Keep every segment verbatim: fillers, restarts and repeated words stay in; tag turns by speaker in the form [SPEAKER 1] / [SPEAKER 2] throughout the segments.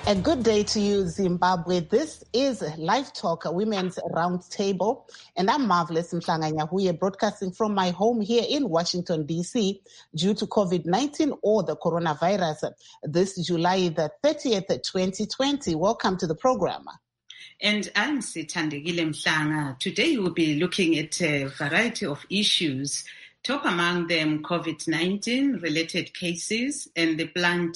[SPEAKER 1] A good day to you, Zimbabwe. This is Live Talk, a Women's Roundtable, and I'm Marvelous Mhlanga-Nyahuye, broadcasting from my home here in Washington, D C, due to COVID nineteen or the coronavirus, this July the thirtieth, twenty twenty. Welcome to the program.
[SPEAKER 2] And I'm Sithandegile Mhlanga. Today we'll be looking at a variety of issues, top among them COVID nineteen related cases and the planned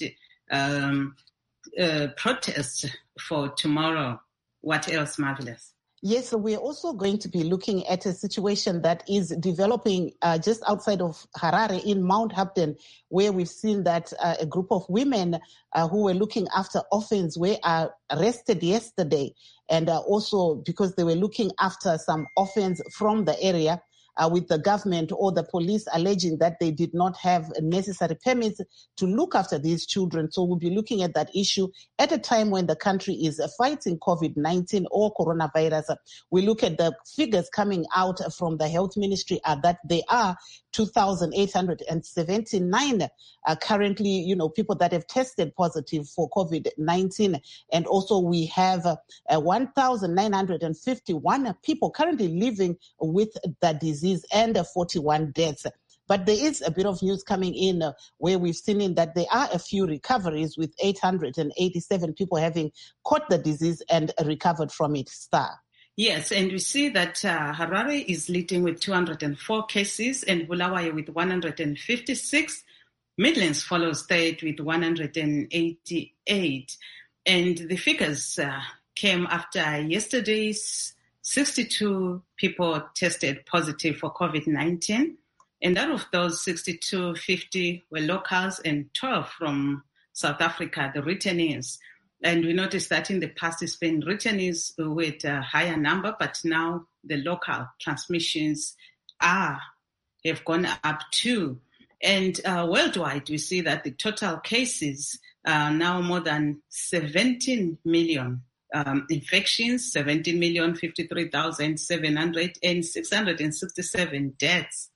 [SPEAKER 2] um, uh, protests for tomorrow. What else, Marvelous?
[SPEAKER 1] Yes, so we're also going to be looking at a situation that is developing uh, just outside of Harare in Mount Hampton, where we've seen that uh, a group of women uh, who were looking after orphans were uh, arrested yesterday. And uh, also because they were looking after some orphans from the area, Uh, with the government or the police alleging that they did not have necessary permits to look after these children. So we'll be looking at that issue at a time when the country is uh, fighting COVID nineteen or coronavirus. We look at the figures coming out from the health ministry uh, that there are two thousand eight hundred seventy-nine uh, currently, you know, people that have tested positive for COVID nineteen. And also we have uh, uh, one thousand nine hundred fifty-one people currently living with the disease and uh, forty-one deaths. But there is a bit of news coming in uh, where we've seen in that there are a few recoveries with eight hundred eighty-seven people having caught the disease and recovered from it. Star.
[SPEAKER 2] Yes, and we see that uh, Harare is leading with two hundred four cases and Bulawayo with one hundred fifty-six. Midlands follows third with one hundred eighty-eight. And the figures uh, came after yesterday's sixty-two people tested positive for COVID nineteen. And out of those sixty-two, fifty were locals and twelve from South Africa, the returnees. And we noticed that in the past it's been returnees with a higher number, but now the local transmissions are have gone up too. And uh, worldwide, we see that the total cases are now more than seventeen million um, infections, seventeen million fifty-three thousand seven hundred and six hundred sixty-seven deaths.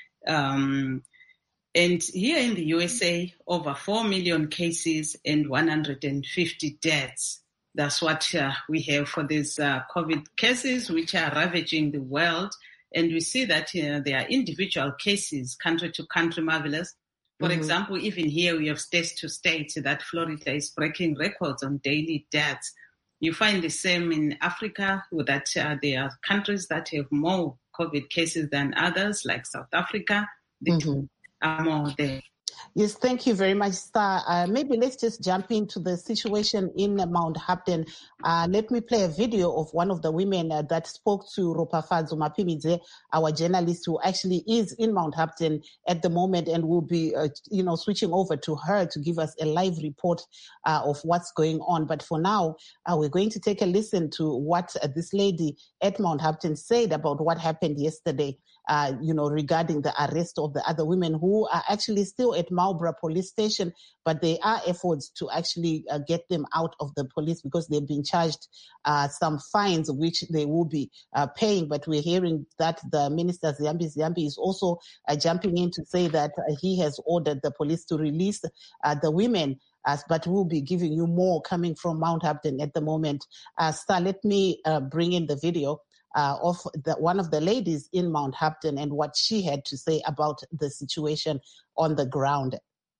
[SPEAKER 2] Um, and here in the U S A, over four million cases and one hundred fifty deaths. That's what uh, we have for these uh, COVID cases, which are ravaging the world. And we see that uh, there are individual cases, country to country, Marvelous. For mm-hmm. example, even here we have state to state that Florida is breaking records on daily deaths. You find the same in Africa, that uh, there are countries that have more COVID cases than others, like South Africa. The mm-hmm. two are more there.
[SPEAKER 1] Yes, thank you very much, Star. Uh, maybe let's just jump into the situation in Mount Hampton. Uh, let me play a video of one of the women uh, that spoke to Ropafadzo Mapimidze, our journalist who actually is in Mount Hampton at the moment, and will be, uh, you know, switching over to her to give us a live report uh, of what's going on. But for now, uh, we're going to take a listen to what uh, this lady at Mount Hampton said about what happened yesterday. Uh, you know, regarding the arrest of the other women who are actually still at Marlborough police station, but there are efforts to actually uh, get them out of the police because they've been charged uh, some fines, which they will be uh, paying. But we're hearing that the Minister Ziyambi Ziyambi is also uh, jumping in to say that uh, he has ordered the police to release uh, the women. Uh, but we'll be giving you more coming from Mount Hampton at the moment. Uh, Star, let me uh, bring in the video Uh, of the, one of the ladies in Mount Hampton and what she had to say about the situation on the ground.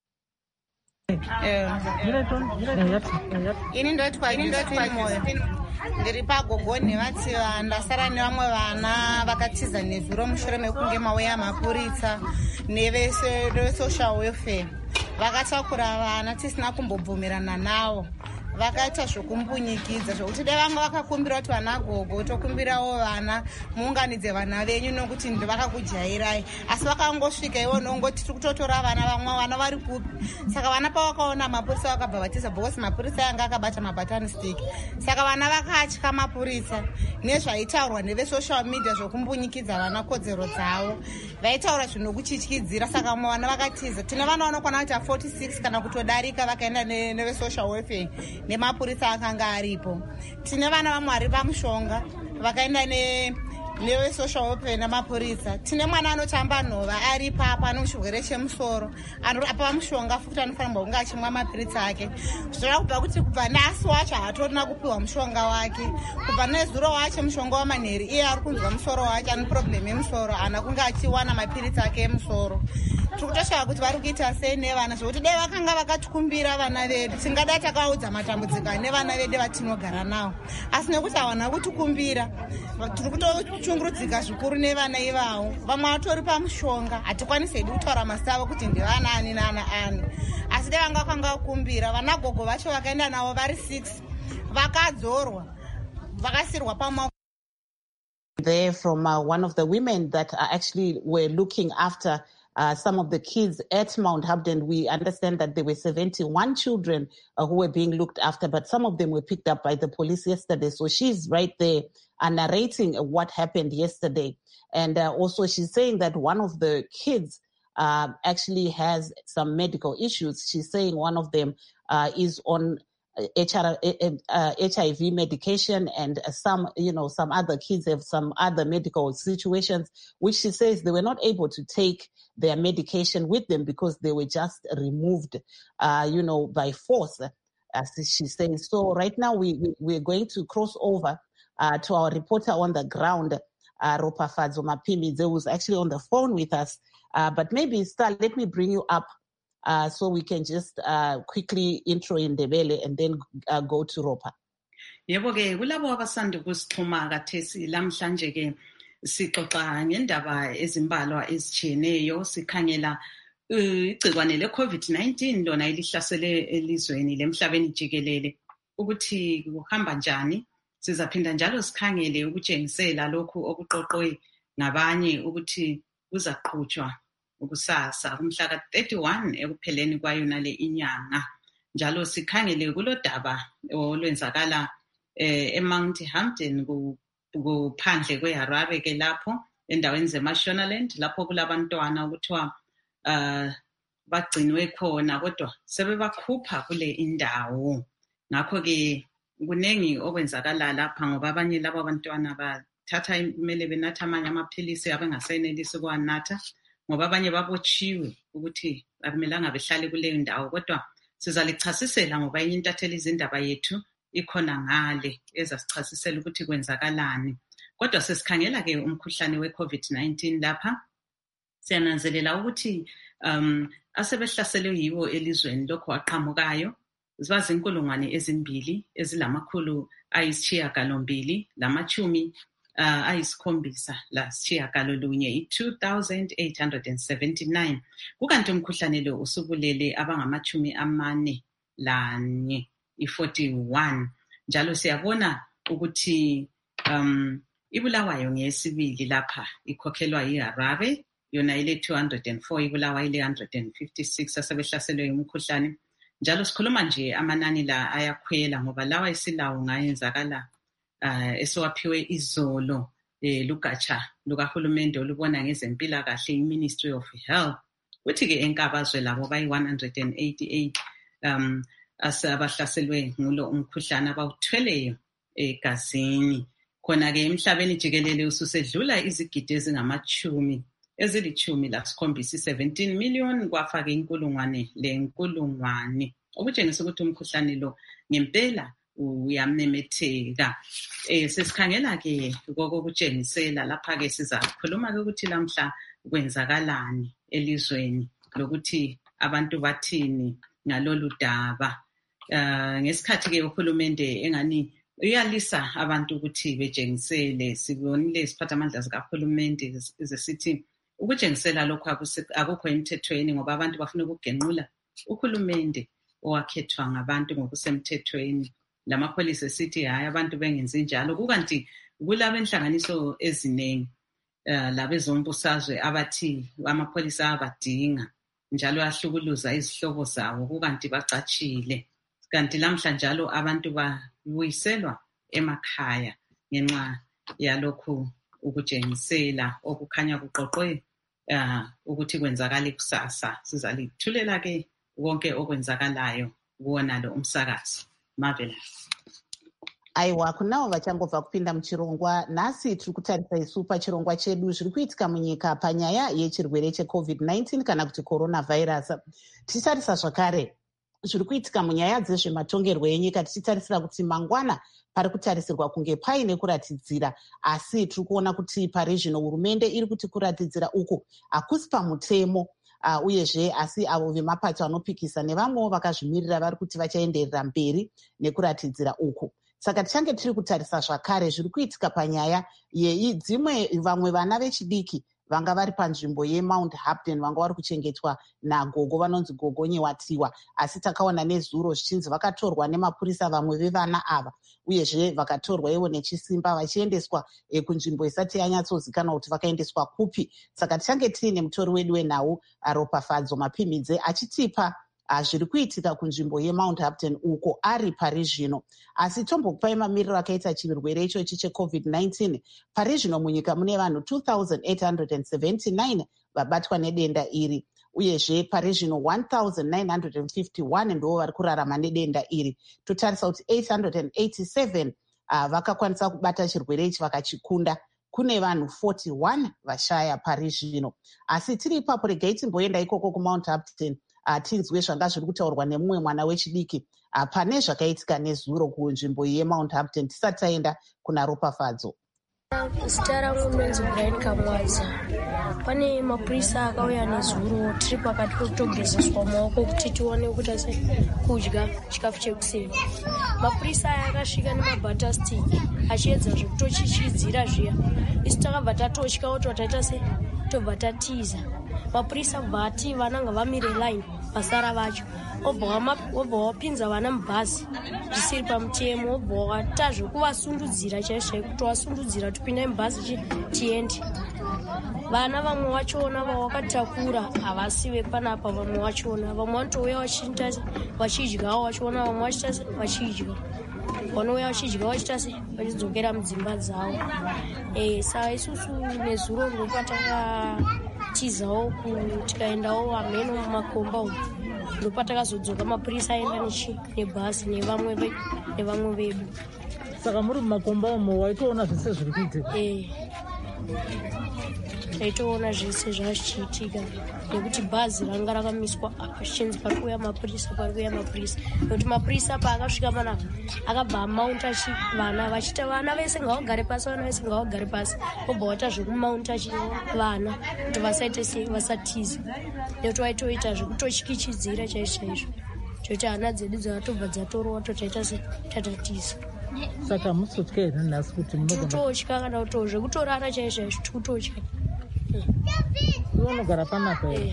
[SPEAKER 3] Ndiri pagogoni vati ndasara nevamwe vana vakatiza nezuro mushure mekunge mauya mapurisa nevesocial welfare vakatakura vana tisina kumbobvumirana navo. Vakaita zvokumbunyikidza zvokuti dai vanga vakakumbira kuti vana gogo tokumbirawo vana muunganidze vana venyu nokuti ndivakakujairai, asi vakangosvika ivo nongoti tiri kutotora vana vamwe vana vari kupi. Saka vana pavakaona mapurisa vakabva vatiza bhokosi mapurisa yanga akabata mabatani stick. Saka vana vakatya mapurisa nezvaitaurwa nevesocial media zvokumbunyikidza vana kodzero dzavo, vaitaura zvinokuchityidzira. Saka vamwe vana vakatiza tine vana vanokwana kuita forty-six kana kutodarika vakaenda nevesocial welfare nemapurisa akanga aripo. Tine vana vamwe vari pamushonga vakaenda neve-social welfare namapurisa. Tine mwana anotamba nhova ari papa ane chirwere chemusoro, apa mushonga futi anofanirwa kunge achimwa mapirisi ake. Zvichava kubva kuti kubva nhasi wacho haatorina kupiwa mushonga wake. Kubva nezuro wacho mushonga wamanheru iye ari kunzwa musoro wake, ane problem yemusoro, haana kunge achiwana mapirisi ake emusoro. Tiri kutoshawa kuti vari kuita sei nevana, zvokuti dai vakanga vakatikumbira vana vedu tingadai takaudza matambudziko ane vana vedu vatinogara navo. Asi nekuti havana kutikumbira, tiri kutochungurudzika zvikuru nevana ivavo. Vamwe vatori pamushonga, hatikwanisi hedu kutaura mazita avo kuti ndevana ani nana ani. Asi dai vanga vakanga vakumbira, vanagogo vacho vakaenda navo vari six vakadzorwa vakasirwa pamaoko.
[SPEAKER 1] There from uh, one of the women that uh, actually were looking after uh, some of the kids at Mount Habden. We understand that there were seventy-one children uh, who were being looked after, but some of them were picked up by the police yesterday. So she's right there uh, narrating what happened yesterday. And uh, also she's saying that one of the kids uh, actually has some medical issues. She's saying one of them uh, is on H R, uh, H I V medication, and some, you know, some other kids have some other medical situations, which she says they were not able to take their medication with them because they were just removed, uh, you know, by force, as she says. So right now we, we, we're going to cross over uh, to our reporter on the ground, uh, Ropafadzo Mapimidze, who's actually on the phone with us. Uh, but maybe, Star, let me bring you up Uh, so we can just uh, quickly intro in Ndebele and then uh, go to Ropa.
[SPEAKER 2] Yebo ke kulabo abasanda kusixhuma kathesi lamhlanje ke sixoxa ngendaba ezimbalwa ezitshiyeneyo, sikhangela igcikwane le COVID nineteen lona elihlasele elizweni lemhlabeni jikelele ukuthi kuhamba njani. Sizaphinda njalo sikhangele ukutshengisela lokhu okuqoqwe ngabanye ukuthi kuzaqhutshwa ukusasa kumhla ka thirty-one ekupheleni kwayo nale inyanga. Njalo sikhangele kulodaba olwenzakala eh, eMount Hampden kuphandle kweHarare ke lapho endaweni zeMashonaland lapho kulabantwana ukuthiwa uh, bagcinwe khona kodwa sebebakhupha kule indawo. Ngakho ke kunengi okwenzakala lapha ngoba abanye laba abantwana bathatha imele benatha amanye amaphilisi abengasenelisi ukuwanatha ngoba abanye babotshiwe ukuthi akumelanga behlale kuleyo ndawo. Kodwa sizalichasisela ngoba enye intatheli izindaba yethu ikhona ngale ezasichasisela ukuthi kwenzakalani. Kodwa sesikhangela ke umkhuhlane we-COVID nineteen lapha. Siyananzelela ukuthi um asebehlaselwe yiwo elizweni lokho aqhamukayo ziba zinkulungwane ezimbili ezilamakhulu ayisishiyagalombili lamachumi Uh, ayisikhombisa la sishiyagalolunye i-two thousand eight hundred seventy-nine. Kukanti umkhuhlane lo usubulele abangamachumi amane lanye i-forty-one. Njalo siyabona ukuthi um iBulawayo ngeyesibili lapha ikhokhelwa iHarare yona ile two hundred four, iBulawayo ile one hundred fifty-six asebehlaselwe umkhuhlane. Njalo sikhuluma nje amanani la ayakhwela ngoba lawa isilawo ngayenzakala Uh, esowaphiwe izolo eh, lugatsha lukahulumende olubona ngezempilakahle i-Ministry of Health. Kuthi ke enkabazwe labo bayi one hundred eighty-eight um asabahlaselwe ngulo umkhuhlane abawuthweleyo egazini. Khona ke emhlabeni jikelele ususedlula izigidi ezingamachumi ezilichumi lasikhombisa seventeen million kwafaka inkulungwane lenkulungwane okutshengisa ukuthi umkhuhlane lo ngempela uyamemetheka. Eh sesikhangela ke kokutshengisela lapha ke sizakhuluma ke ukuthi lamhla kwenzakalani elizweni lokuthi abantu bathini ngalolu daba. Uh, ngesikhathi ke uhulumende engani uyalisa abantu ukuthi betshengisele. Sibonile isiphathamandla sikahulumende ezesithi ukutshengisela lokho akukho emthethweni ngoba abantu bafuna ukugenqula uhulumende owakhethwa ngabantu ngokusemthethweni. Lamapholisa esithi hayi abantu bengenzi njalo. Kukanti kulaba enhlanganiso eziningi uh, labezombusazwe abathi amapholisa abadinga njalo ahlukuluza izihlobo zawo kukanti bacatshile. Kanti lamhla njalo abantu babuyiselwa emakhaya ngenxa yalokhu ukutshengisela okukhanya kuqoqwe uh, ukuthi kwenzakala kusasa. Sizalithulela ke konke okwenzakalayo kuwona lo umsakazi. Marvelous.
[SPEAKER 1] Aiwa, kunavo vachangobva kupinda muchirongwa, nhasi tiri kutarisa isu pachirongwa chedu zviri kuitika munyika panyaya yechirwere checovid nineteen kana kuti coronavirus. Tichitarisa zvakare zviri kuitika munyaya dzezvematongerwo enyika, tichitarisira kuti mangwana pari kutarisirwa kunge paine kuratidzira, asi tiri kuona kuti parizvino hurumende iri kuti kuratidzira uku hakusi pamutemo. Uh, uyezve asi avo vemapato anopikisa nevamwewo vakazvimirira vari kuti vachaenderera mberi nekuratidzira uku. Saka tichange tiri kutarisa zvakare zviri kuitika panyaya yedzimwe vamwe vana vechidiki vanga vari panzvimbo yeMount Hampden vanga vari kuchengetwa nagogo vanonzi Gogo Nyewatiwa, asi takaona nezuro zvichinzi vakatorwa nemapurisa vamwe vevana ava, uyezve vakatorwa ivo nechisimba vachiendeswa e, kunzvimbo isati yanyatsozikanwa kuti vakaendeswa kupi. Saka tichange tiine mutori wedu wenhau Ropafadzo Mapimidze achitipa zviri kuitika kunzvimbo yeMount Hampden uko ari pari zvino. Asi tombokupai mamiriro akaita chirwere ichochi checovid nineteen. Pari zvino munyika mune vanhu two thousand eight hundred seventy-nine vabatwa nedenda iri, uyezve pari zvino one thousand nine hundred fifty-one ndo vari kurarama nedenda iri. Totarisa kuti eight hundred eighty-seven uh, vakakwanisa kubata chirwere ichi vakachikunda. Kune vanhu forty-one vashaya pari zvino. Asi tiri ipapo regai timboenda ikoko kuMount Hampden Uh, tinzwe zvanga zviri kutaurwa nemumwe mwana wechidiki uh, pane zvakaitika nezuro kunzvimbo yeMount Hampden. Tisati taenda kuna Ropafadzo.
[SPEAKER 4] Zita rangu ndinonzi Brian Kamwaza. Pane mapurisa akauya nezuro tiri pakati pekutogezeswa maoko kuti tione kuti ase kudya chikafu chekuseni. Mapurisa aya akasvika nemabhata stick achiedza zvekutochichidzira zviya. Isu takabva tatotya kuti taita se tobva tatiza. Mapurisa bvati vananga vamire line pasara vacho obva wapinza vana mubhazi zvisiri pamutemo, obva wata zvekuvasundudzira chaizvo kutovasundudzira tupinda mubhazi tiende. Vana vamwe vachona vawakatakura havasi vepanapa, vamwe vachona vamwe vanotouya vachita vachidyawo vachona, vamwe vachita vachidya vanouya vachidya vachita se vachidzokera mudzimba dzavo. Eh, saka isusu nezuro ndopataka tizawo tikaendawo hameno mumakomba umu ndopatakazodzoka mapurisa aenda nebhasi nevamwe nevamwe vedu.
[SPEAKER 5] Saka muri mumakomba umo waitoona zvese zviri kuitika?
[SPEAKER 4] Eh, taitoona zvese zvachiitika nekuti bhazi ranga rakamiswa zvichinzi pari kuuya mapurisa pari kuuya mapurisa, nekuti mapurisa paakasvika panapa akabva amaunta vana vachita vana vese ngavagare pasi, vana vese ngavagare pasi, obva wata zvekumaunta vana kuti vasaite se vasatiza, nekuti vaitoita zvekutochikichidzira chaizvo chaizvo chekuti hana dzedu dzakatobva dzatorowa totaita se tatatiza.
[SPEAKER 5] Saka musotya here nhasi kuti
[SPEAKER 4] munototya kana kuti zvekutorara chaizvo chaizvo tikutotya.
[SPEAKER 5] Unogara panapa here?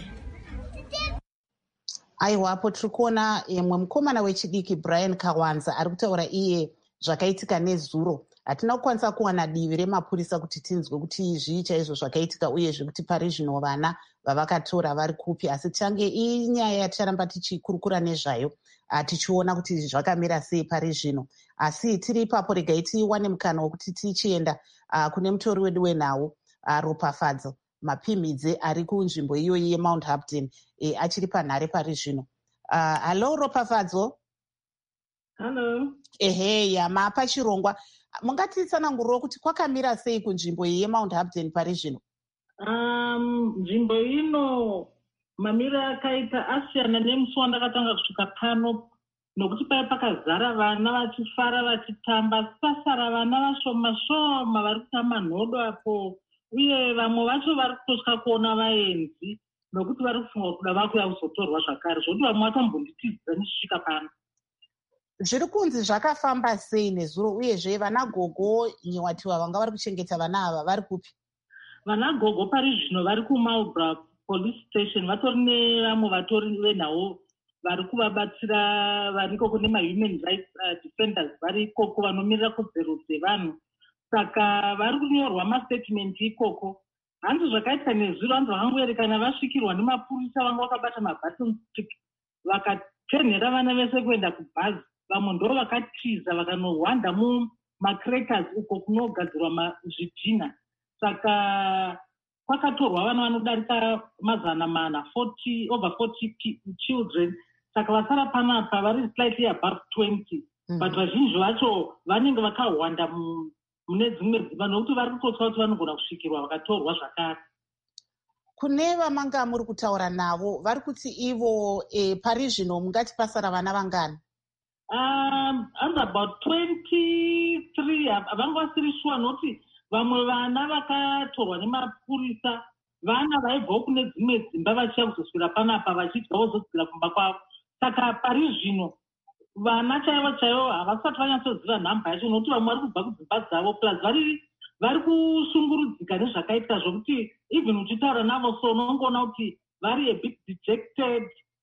[SPEAKER 1] Aiwapo tiri kuona mumwe mukomana wechidiki Brian Kawanza ari kutaura iye zvakaitika nezuro. Hatina kukwanisa kuwana divi remapurisa kuti tinzwe kuti zvii chaizvo zvakaitika uyezve kuti pari zvino vana vavakatora vari kupi, asi tichange inyaya yaticharamba tichikurukura nezvayo tichiona kuti zvakamira sei pari zvino. Asi tiri ipapo regai tiwane mukana wekuti tichienda uh, kune mutori wedu wenhau uh, Ropafadzo Mapimidze ari kunzvimbo iyoyi yeMount Hampden e, achiri panhare pari zvino. Uh, Hallo Ropafadzo.
[SPEAKER 6] Hello.
[SPEAKER 1] Ehe, yama pachirongwa. Mungatitsanangurirawo kuti kwakamira sei kunzvimbo iyi yeMount Hampden pari zvino?
[SPEAKER 6] Um, nzvimbo ino mamira akaita asiyana nemusi wandakatanga kusvika pano, nokuti pai pakazara vana vachifara vachitamba, pasara vana vashoma shoma vari kutamba nhodo apo, uye vamwe vacho vari kutosvika kuona vaenzi nokuti vari kufunga kuda vakuya kuzotorwa zvakare, zvokuti vamwe vatambonditidzira ndichisvika pano.
[SPEAKER 1] Zviri kunzi zvakafamba sei nezuro, uyezve vana Gogo Nyewatiwa vanga vari kuchengeta vana ava vari kupi?
[SPEAKER 6] Vana Gogo pari zvino vari kuMarlborough police station, vatori nevamwe vatori venhau vari kuvabatsira variko kune mahuman rights uh, defenders vari ikoko vanomirira kodzero dzevanhu. Saka vari kunyorwa mastatement ikoko. Hanzi zvakaita nezuro, hanzi vakangoerekana vasvikirwa nemapurisa vanga vakabata mabaton stick vakatenhera vana vese kuenda kubhazi. Vamwe ndo vakatiza vakanohwanda mumakrakers uko kunogadzirwa zvidhina. Saka kwakatorwa vana vanodarika mazana mana forty over forty children. Saka vasara panapa vari slightly above twenty. mm-hmm. But vazhinji vacho vanenge vakawanda mune dzimwe dzimba nokuti vari kutotya kuti vanogona kusvikirwa vakatorwa zvakare.
[SPEAKER 1] Kune vamanga muri kutaura navo vari kuti ivo e, pari zvino mungati pasara vana vangani?
[SPEAKER 6] Um, and about twenty-three havanga vasiri sure noti vamwe vana vakatorwa nemapurisa vana vaibvawo kune dzimwe dzimba vachiya kuzoswira panapa vachidya vozodzira kumba kwavo. Saka pari zvino vana chaivo chaivo havasati vanyatsoziva nhamba yacho nokuti vamwe vari kubva kudzimba dzavo plus vari vari kushungurudzika nezvakaitika zvokuti even uchitaura navo so unongoona kuti vari a bit dejected,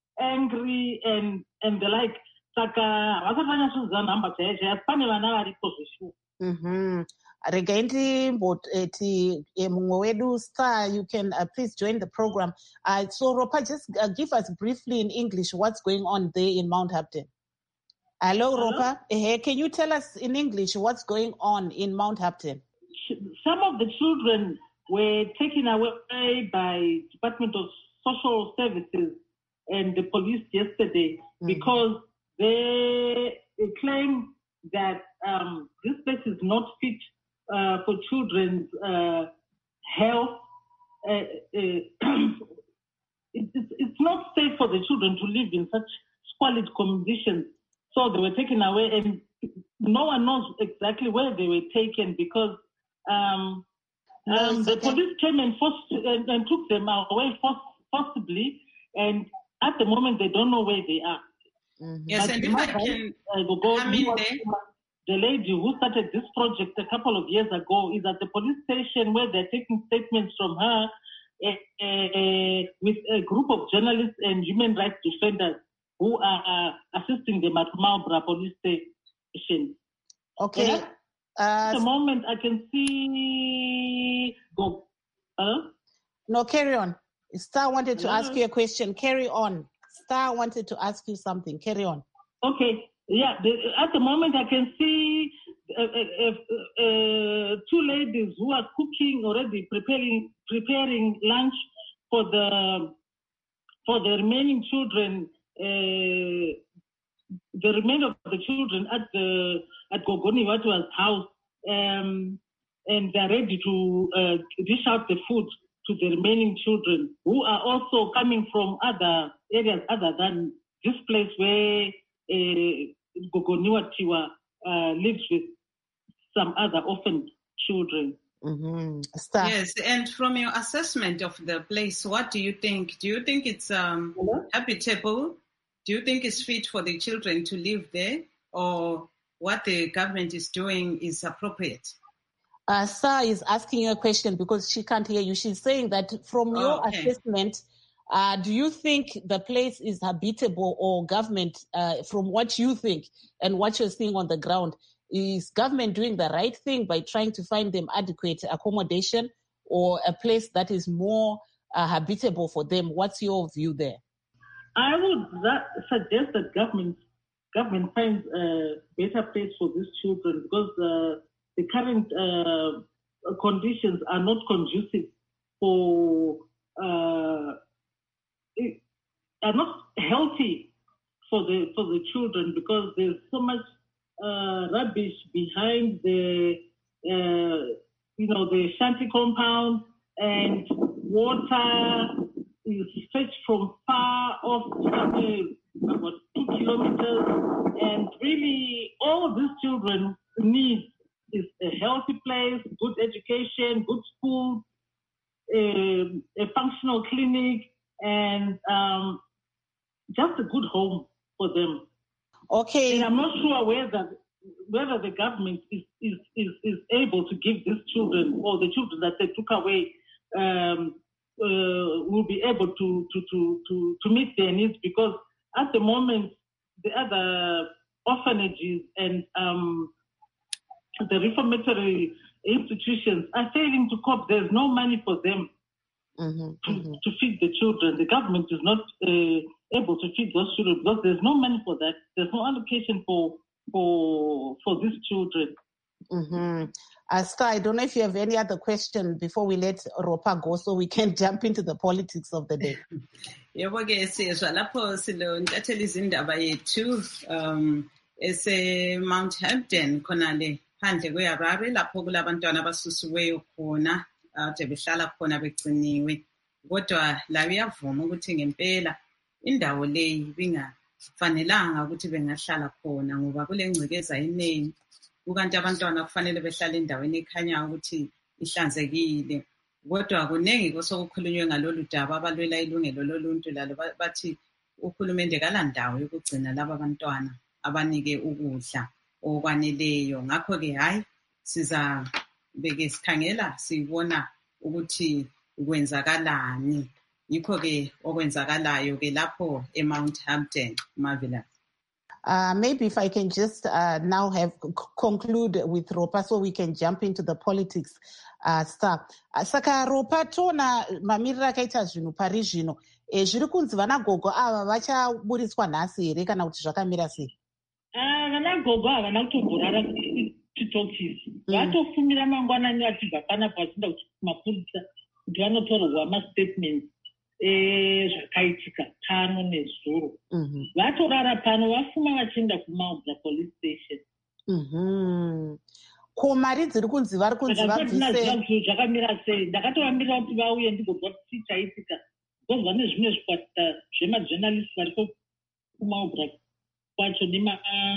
[SPEAKER 6] angry and, and the like. Saka havasati vanyatsoziva nhamba chaiyo chaiyo asi pane vana varipo zveshuwa.
[SPEAKER 1] Mm-hmm. Regai ndimboti mumwe wedu Star, you can uh, please join the program. Uh, so Ropa, just uh, give us briefly in English what's going on there in Mount Hapton. Hello, Hello? Ropa. Uh, can you tell us in English what's going on in Mount Hapton?
[SPEAKER 6] Some of the children were taken away by Department of Social Services and the police yesterday mm-hmm. because they, they claim that um, this place is not fit uh, for children's uh, health. Uh, uh, it, it's, it's not safe for the children to live in such squalid conditions. So they were taken away, and no one knows exactly where they were taken because um, um, the police came and, forced, and, and took them away forc- forcibly, and at the moment they don't know where they are.
[SPEAKER 2] Mm-hmm. Yes, but and if I can uh, go, come in there.
[SPEAKER 6] The lady who started this project a couple of years ago is at the police station where they're taking statements from her uh, uh, with a group of journalists and human rights defenders who are uh, assisting them at Marlborough police station.
[SPEAKER 1] Okay.
[SPEAKER 6] At uh, the moment, I can see... Go. Huh?
[SPEAKER 1] No, carry on. Star wanted to Hello? ask you a question. Carry on. Star wanted to ask you something. Carry on.
[SPEAKER 6] Okay. Yeah, the, at the moment I can see uh, uh, uh, two ladies who are cooking already, preparing preparing lunch for the for the remaining children, uh, the remainder of the children at the at Gogoniwatua's house, um, and they're ready to uh, dish out the food to the remaining children who are also coming from other areas other than this place where uh, Gogoniwatiwa uh, lives with some other orphaned children.
[SPEAKER 1] Mm-hmm.
[SPEAKER 2] Yes, and from your assessment of the place, what do you think? Do you think it's um, habitable? Do you think it's fit for the children to live there? Or what the government is doing is appropriate?
[SPEAKER 1] Uh, Sir is asking you a question because she can't hear you. She's saying that from your oh, okay. assessment, Uh, do you think the place is habitable, or government, uh, from what you think and what you're seeing on the ground, is government doing the right thing by trying to find them adequate accommodation, or a place that is more uh, habitable for them? What's your view there?
[SPEAKER 6] I would that suggest that government government finds a better place for these children because uh, the current uh, conditions are not conducive for. Uh, are not healthy for the for the children because there's so much uh, rubbish behind the uh, you know the shanty compound, and water is fetched from far off, about two kilometers, and really all these children need is a healthy place, good education, good school, a, a functional clinic, and um, just a good home for them.
[SPEAKER 1] Okay.
[SPEAKER 6] And I'm not sure whether whether the government is, is, is, is able to give these children, or the children that they took away, um, uh, will be able to, to, to, to, to meet their needs, because at the moment, the other orphanages and um, the reformatory institutions are failing to cope. There's no money for them. Mm-hmm, to, mm-hmm. to feed the children. The government is not uh, able to feed those children because there's no money for that. There's no allocation for for for these children.
[SPEAKER 1] Mm-hmm. Uh, Star, I don't know if you have any other question before we let Ropa go, so we can jump into the politics of the day.
[SPEAKER 2] Yebo ke siyezwa lapho silontathela izindaba yethu um ese-Mount Hampden khonale phandle kwe-Harare lapho kulabantwana abasusiweyo khona ade behlala khona begciniwe. Kodwa la uyavuma ukuthi ngempela indawo leyi bingafanelanga ukuthi bengahlala khona ngoba kulengcekeza eningi. Kukanti abantwana kufanele behlale endaweni ekhanyayo ukuthi ihlanzekile. Kodwa kuningi osokukhulunywe ngalolu daba abalwela ilungelo loluntu lalo bathi uhulumende kalandawo yokugcina laba bantwana abanike ukudla okwaneleyo. Ngakho-ke hayi siza beke sikhangela sibona ukuthi kwenzakalani. Yikho-ke okwenzakalayo-ke lapho eMount Hampden, Marvelous.
[SPEAKER 1] Uh, maybe if I can just uh, now have conclude with Ropa so we can jump into the politics uh, stuff. Uh, saka Ropa tona mamirira akaita zvinhu pari zvino e, zviri kunzi vanagogo ava vachaburiswa nhasi here kana kuti zvakamira sei?
[SPEAKER 6] Ah, vanagogo havana kutomborara kuchitokisi. Vatofumira mangwanani vachibva panapa vachienda kumapurisa kuti vanotorwa mastatements zvakaitika pano nezuro. Vatorara pano vafuma vachienda kuMaubra police station.
[SPEAKER 1] Ko mari dziri kunzi vari kunzi vabvise
[SPEAKER 6] zvakamira sei. Ndakatovamirira kuti vauye ndigobva kuti chaitika because vane zvimwe zvikwata zvemajournalist variko kuMaubra kwacho nema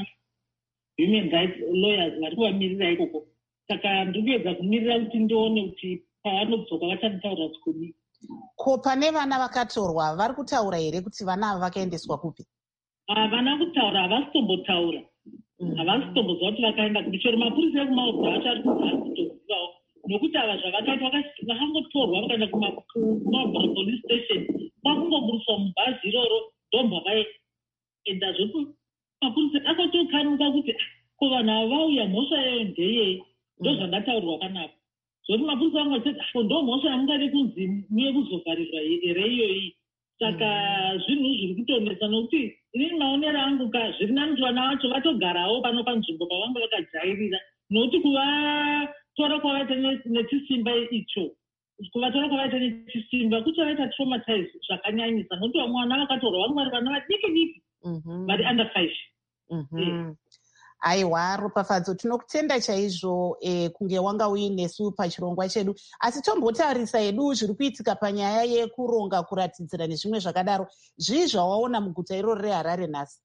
[SPEAKER 6] human rights lawyers vari kuvamirira ikoko. Saka ndikuedza kumirira kuti ndione kuti pavanodzoka vachanditaura kudii.
[SPEAKER 1] Ko pane vana vakatorwa vari kutaura here kuti vana ava vakaendeswa kupi?
[SPEAKER 6] Havana kutaura, havasitombotaura. Havasitomboziva kuti vakaenda kupi. Chero mapurisa ekuMaubra acho ari kutozivawo nokuti ava zvavakaita vakangotorwa vakaenda kuMaubra police station kwakungoburiswa mubhazi iroro ndomba vaenda zvokuti mapurisa akatokanuka kuti ko vanhu ava vauya mhosva yayo ndeyei ndozvandataurirwa kanaka. Zvoti mapurisa vangoti ndo mhosva yamungade kunzi muye kuzovharirwa here iyoyi. Saka zvinhu zviri kutonetsa nokuti inini maonero angu ka zviri nani kuti vana vacho vatogarawo pano panzvimbo pavanga vakajairira nokuti kuvatora kwavaita nechisimba icho kuvatora kwavaita nechisimba kuchavaita traumatize zvakanyanyisa nokuti vamwe vana vakatorwa vamwe vari vana vadiki diki vari under five.
[SPEAKER 1] Aiwa Ropafadzo, tinokutenda chaizvo eh, kunge wanga uinesu pachirongwa chedu, asi tombotarisa hedu zviri kuitika panyaya yekuronga kuratidzira nezvimwe zvakadaro. Zvii zvawaona muguta iroro reHarare nhasi?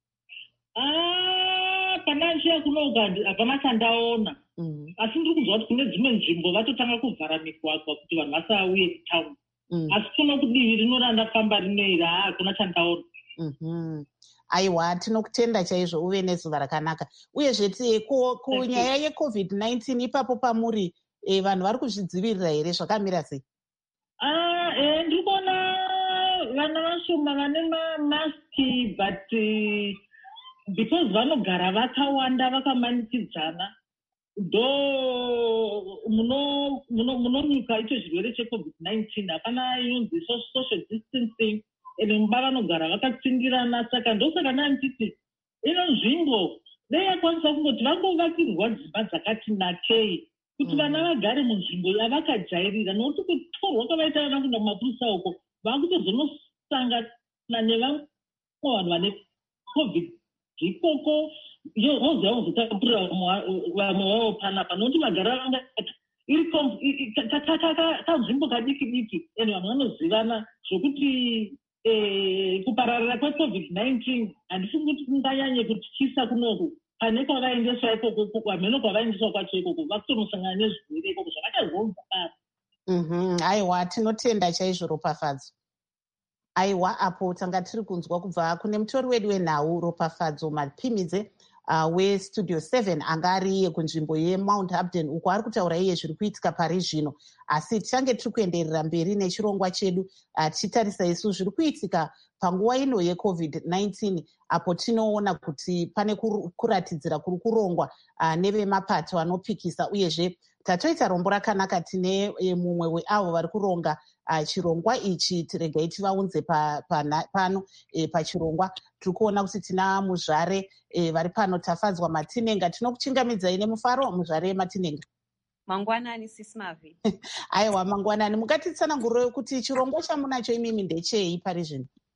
[SPEAKER 6] Ah, pana njiya kunoga hapana chandaona. Asi ndiri kuzwa kuti kune dzimwe nzvimbo vatotanga kuvhara migwagwa kuti vanhu vasauye kutauni. Asi kuno kudivi rinoranda famba rinoira hakuna chandaona.
[SPEAKER 1] Aiwa, tinokutenda chaizvo uve nezuva rakanaka. Uye zveti kunyaya yecovid nineteen ipapo pamuri e, vanhu vari kuzvidzivirira here zvakamira sei?
[SPEAKER 6] Ah, eh, ndiri kuona vana vashoma vane mamaski but uh, because vanogara vakawanda vakamanikidzana do munonyuka icho chirwere checovid nineteen hapana inonzi social distancing ene mumba vanogara vakatsingirana. Saka ndosaka nanditi ino nzvimbo dei yakwanisa kungoti vangovakirwa dzimba dzakati nakei kuti vana vagare munzvimbo yavakajairira nokuti kutorwa kwavaita vana kuenda kumapurisa uko vakutozonosangana nevamwe vanhu vane covid ikoko yozoya kuzotapurira vamwe vavo panapa nokuti magara vanga iri kanzvimbo kadiki diki ene vanhu vanozivana zvokuti Eh, kupararira kwecovid nineteen handifungi kuti kunganyanye kutyisa kunoku pane kwavaendeswa ikoko hameno kwavaendeswa kwacho ikoko vakutonosangana nezvirwere ikoko zvakachazonza basa.
[SPEAKER 1] Aiwa, tinotenda chaizvo Ropafadzo. Aiwa, apo tanga tiri kunzwa kubva kune mutori wedu wenhau Ropafadzo Mapimidze uh, westudio seven anga ari kunzvimbo yeMount Hampden uko ari kutaura iye zviri kuitika pari zvino. Asi tichange tiri kuenderera mberi nechirongwa chedu uh, tichitarisa isu zviri kuitika panguva ino yecovid nineteen apo tinoona kuti pane kuratidzira kuri kurongwa uh, nevemapato anopikisa uyezve tatoita rombo rakanaka tine e, mumwe weavo vari kuronga uh, chirongwa ichi tiregai tivaunze pa, pa, pano e, pachirongwa. Tiri kuona kuti tina muzvare e, vari pano. Tafadzwa Matinenga, tinokuchingamidzai nemufaro muzvare Matinenga.
[SPEAKER 7] Mangwanani sisi Mavi.
[SPEAKER 1] Aiwa, mangwanani. Mungatitsanangurire kuti chirongwa chamunacho imimi ndechei pari zvino?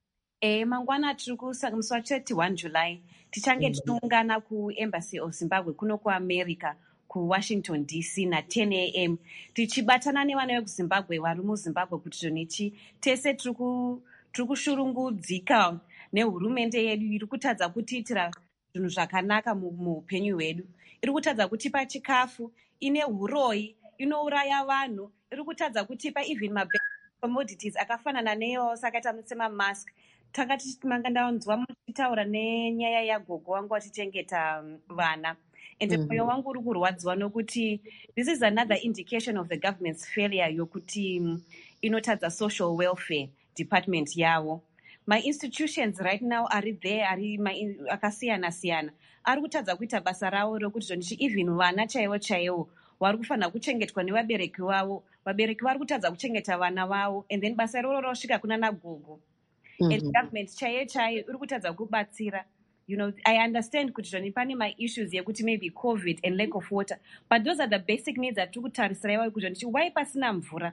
[SPEAKER 7] E, mangwana tiri musi wa thirty-first July tichange tichiungana kuembassy of Zimbabwe kuno kuamerica kuwashington D C na ten a m tichibatana nevana vekuzimbabwe vari muzimbabwe kuti zvonichi tese tiri kushurungudzika nehurumende yedu iri kutadza kutiitira zvinhu zvakanaka muupenyu hwedu. Iri kutadza kutipa chikafu, ine uroi, inouraya vanhu, iri kutadza kutipa even mabasic commodities akafanana neyo sakaita semamask. Tanga tichimanga ndaunzwa muchitaura nenyaya yagogo wangu wachichengeta vana. Ende moyo wangu uri kurwadziwa nokuti this is another indication of the government's failure yokuti inotadza social welfare department yavo. My institutions right now are there, ari akasiyana siyana. Ari kutadza kuita basa ravo rokuti zvonichi even vana chaivo chaivo vari kufanira kuchengetwa nevabereki vavo. Vabereki vari kutadza kuchengeta vana vavo, and then basa iroro rosvika kuna nagogo. Mm-hmm. And government chaiyo chaiyo iri kutadza kubatsira. You know, I understand kuti zvoni pane my issues yekuti maybe COVID and lack of water, but those are the basic needs that tiri kutarisira ivayo kuti zvonichi why pasina mvura.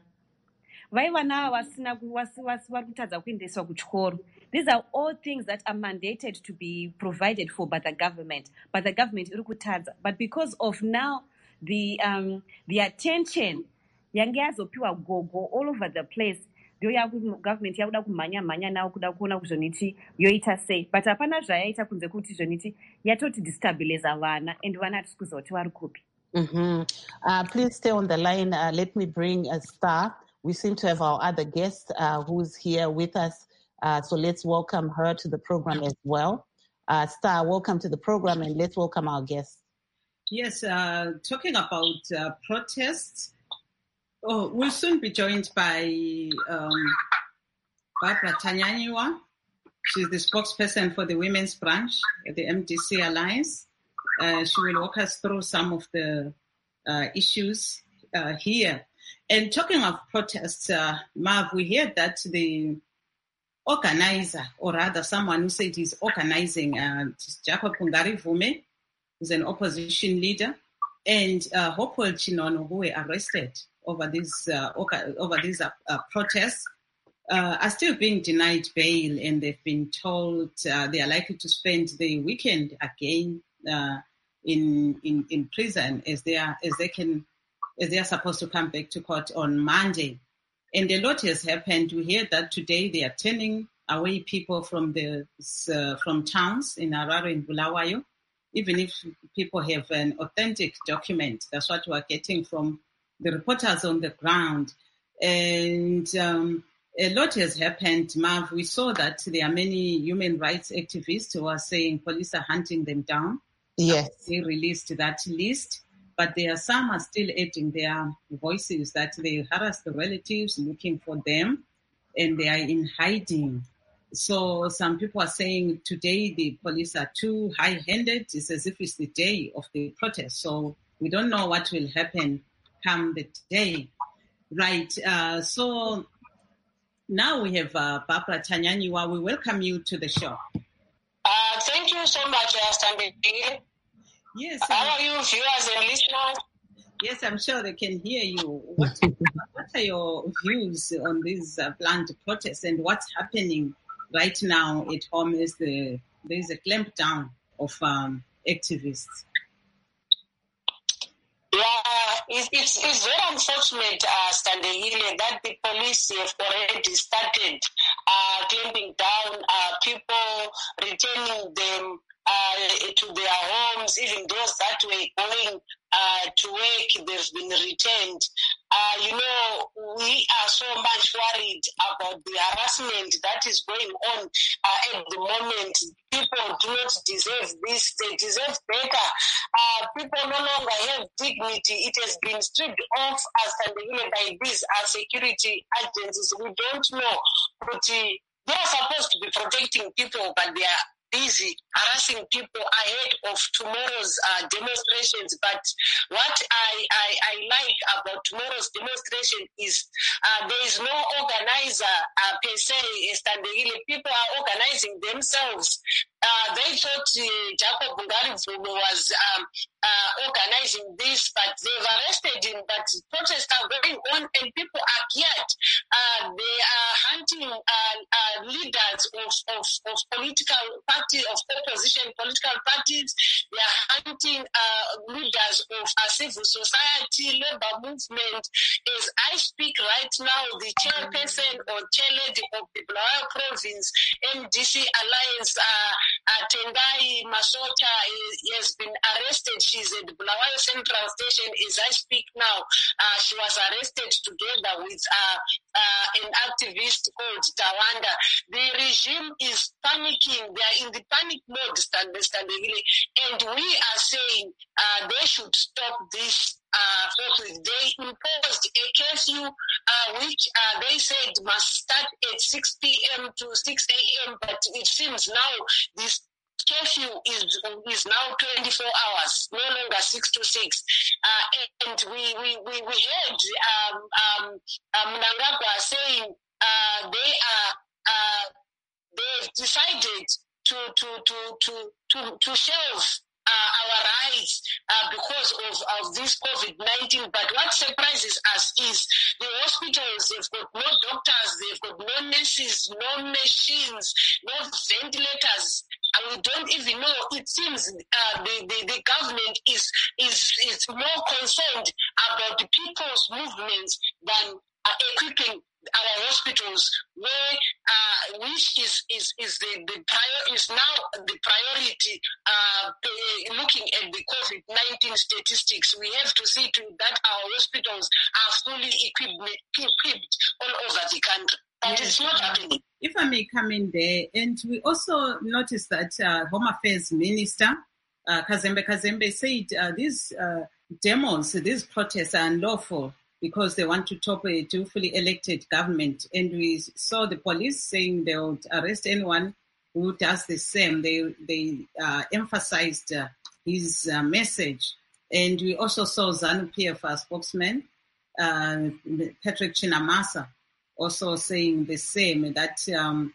[SPEAKER 7] Vai vana vasina vari kutadza kuendeswa kuchikoro. These are all things that are mandated to be provided for by the government, but the government iri kutadza. But because of now the um the attention yange yazopiwa gogo all over the place, ndio ya government yakuda kumhanya mhanya nawo kuda kuona kuzvonichi yoita sei, but hapana zvayaita kunze kuti zvonichi yatoti destabilize vana and vana hatisi kuzoti vari kupi.
[SPEAKER 1] Mm-hmm. Uh, please stay on the line. Uh, let me bring a star. We seem to have our other guest uh, who's here with us. Uh, so let's welcome her to the program as well. Uh, Star, welcome to the program, and let's welcome our guest.
[SPEAKER 2] Yes, uh, talking about uh, protests, oh, we'll soon be joined by um, Barbara Tanyanywa. She's the spokesperson for the women's branch at the M D C Alliance. Uh, she will walk us through some of the uh, issues uh, here. And talking of protests, uh, Marv, we hear that the organizer, or rather someone who said he's organizing, uh, Jacob Pungari-Vume, who's an opposition leader, and uh, Hopewell Chinono, who were arrested over these uh, over these uh, uh, protests, uh, are still being denied bail, and they've been told uh, they are likely to spend the weekend again uh, in in in prison as they are as they can. As they are supposed to come back to court on Monday. And a lot has happened. We hear that today they are turning away people from the uh, from towns in Harare and Bulawayo, even if people have an authentic document. That's what we're getting from the reporters on the ground. And um, a lot has happened, Marv. We saw that there are many human rights activists who are saying police are hunting them down.
[SPEAKER 1] Yes.
[SPEAKER 2] They released that list. But there are some are still adding their voices that they harass the relatives looking for them, and they are in hiding. So some people are saying today the police are too high-handed. It's as if it's the day of the protest. So we don't know what will happen come the day. Right. Uh, so now we have uh, Barbara Tanyanywa. We welcome you to the show.
[SPEAKER 8] Uh, thank you so much, Stanley.
[SPEAKER 2] Yes.
[SPEAKER 8] How are you, viewers and listeners?
[SPEAKER 2] Yes, I'm sure they can hear you. What, what are your views on these uh, planned protests and what's happening right now at home as the, there is a clampdown of um, activists?
[SPEAKER 8] Yeah, it's, it's, it's very unfortunate, uh, Standehile, that the police have already started uh, clamping down uh, people, returning them Uh, to their homes, even those that were going uh, to work, they've been returned. Uh, you know, we are so much worried about the harassment that is going on uh, at the moment. People do not deserve this. They deserve better. Uh, people no longer have dignity. It has been stripped off as by these uh, security agencies. We don't know, but uh, they are supposed to be protecting people, but they are busy harassing people ahead of tomorrow's uh, demonstrations. But what I, I, I like about tomorrow's demonstration is uh, there is no organizer uh, per se. People are organizing themselves. Uh, they thought uh, Jacob Ngari was um, uh, organizing this, but they've arrested him. But protests are going on, and people are scared. Uh, they are hunting uh, uh, leaders of, of, of political parties, of opposition political parties. They are hunting uh, leaders of uh, civil society, labor movement. As I speak right now, the chairperson or chairlady of the Bulawayo Province M D C Alliance, uh, uh, Tendai Masota, has been arrested. She's at the Bulawayo Central Station as I speak now. Uh, she was arrested together with uh, uh, an activist called Tawanda. The regime is panicking. They are in the panic mode, and we are saying uh, they should stop this. Uh, they imposed a curfew uh, which uh, they said must start at six p.m. to six a.m. But it seems now this curfew is is now twenty-four hours, no longer six to six. Uh, and we we we, we heard um, um, um, Mnangagwa saying uh, they are uh, they've decided to to to to to to shelve Uh, our rights uh, because of, of this COVID nineteen. But what surprises us is the hospitals, they've got no doctors, they've got no nurses, no machines, no ventilators. And we don't even know. It seems uh, the, the, the government is, is, is more concerned about the people's movements than uh, equipping our hospitals, where uh, which is is is the the prior is now the priority. Uh, looking at the COVID nineteen statistics, we have to see to that our hospitals are fully equipped equipped all over the country. But yes, it's not happening.
[SPEAKER 2] If I may come in there, and we also noticed that uh, Home Affairs Minister uh, Kazembe Kazembe said uh, these uh, demos, these protests are unlawful, because they want to top a duly elected government. And we saw the police saying they would arrest anyone who does the same. They they uh, emphasized uh, his uh, message. And we also saw ZANU-P F, our spokesman, uh, Patrick Chinamasa, also saying the same, that um,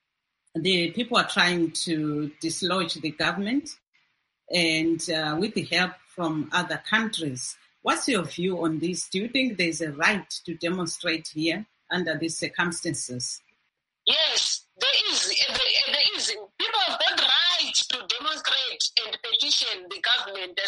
[SPEAKER 2] the people are trying to dislodge the government and uh, with the help from other countries. What's your view on this? Do you think there's a right to demonstrate here under these circumstances?
[SPEAKER 8] Yes, there is. There is. People have got rights to demonstrate and petition the government,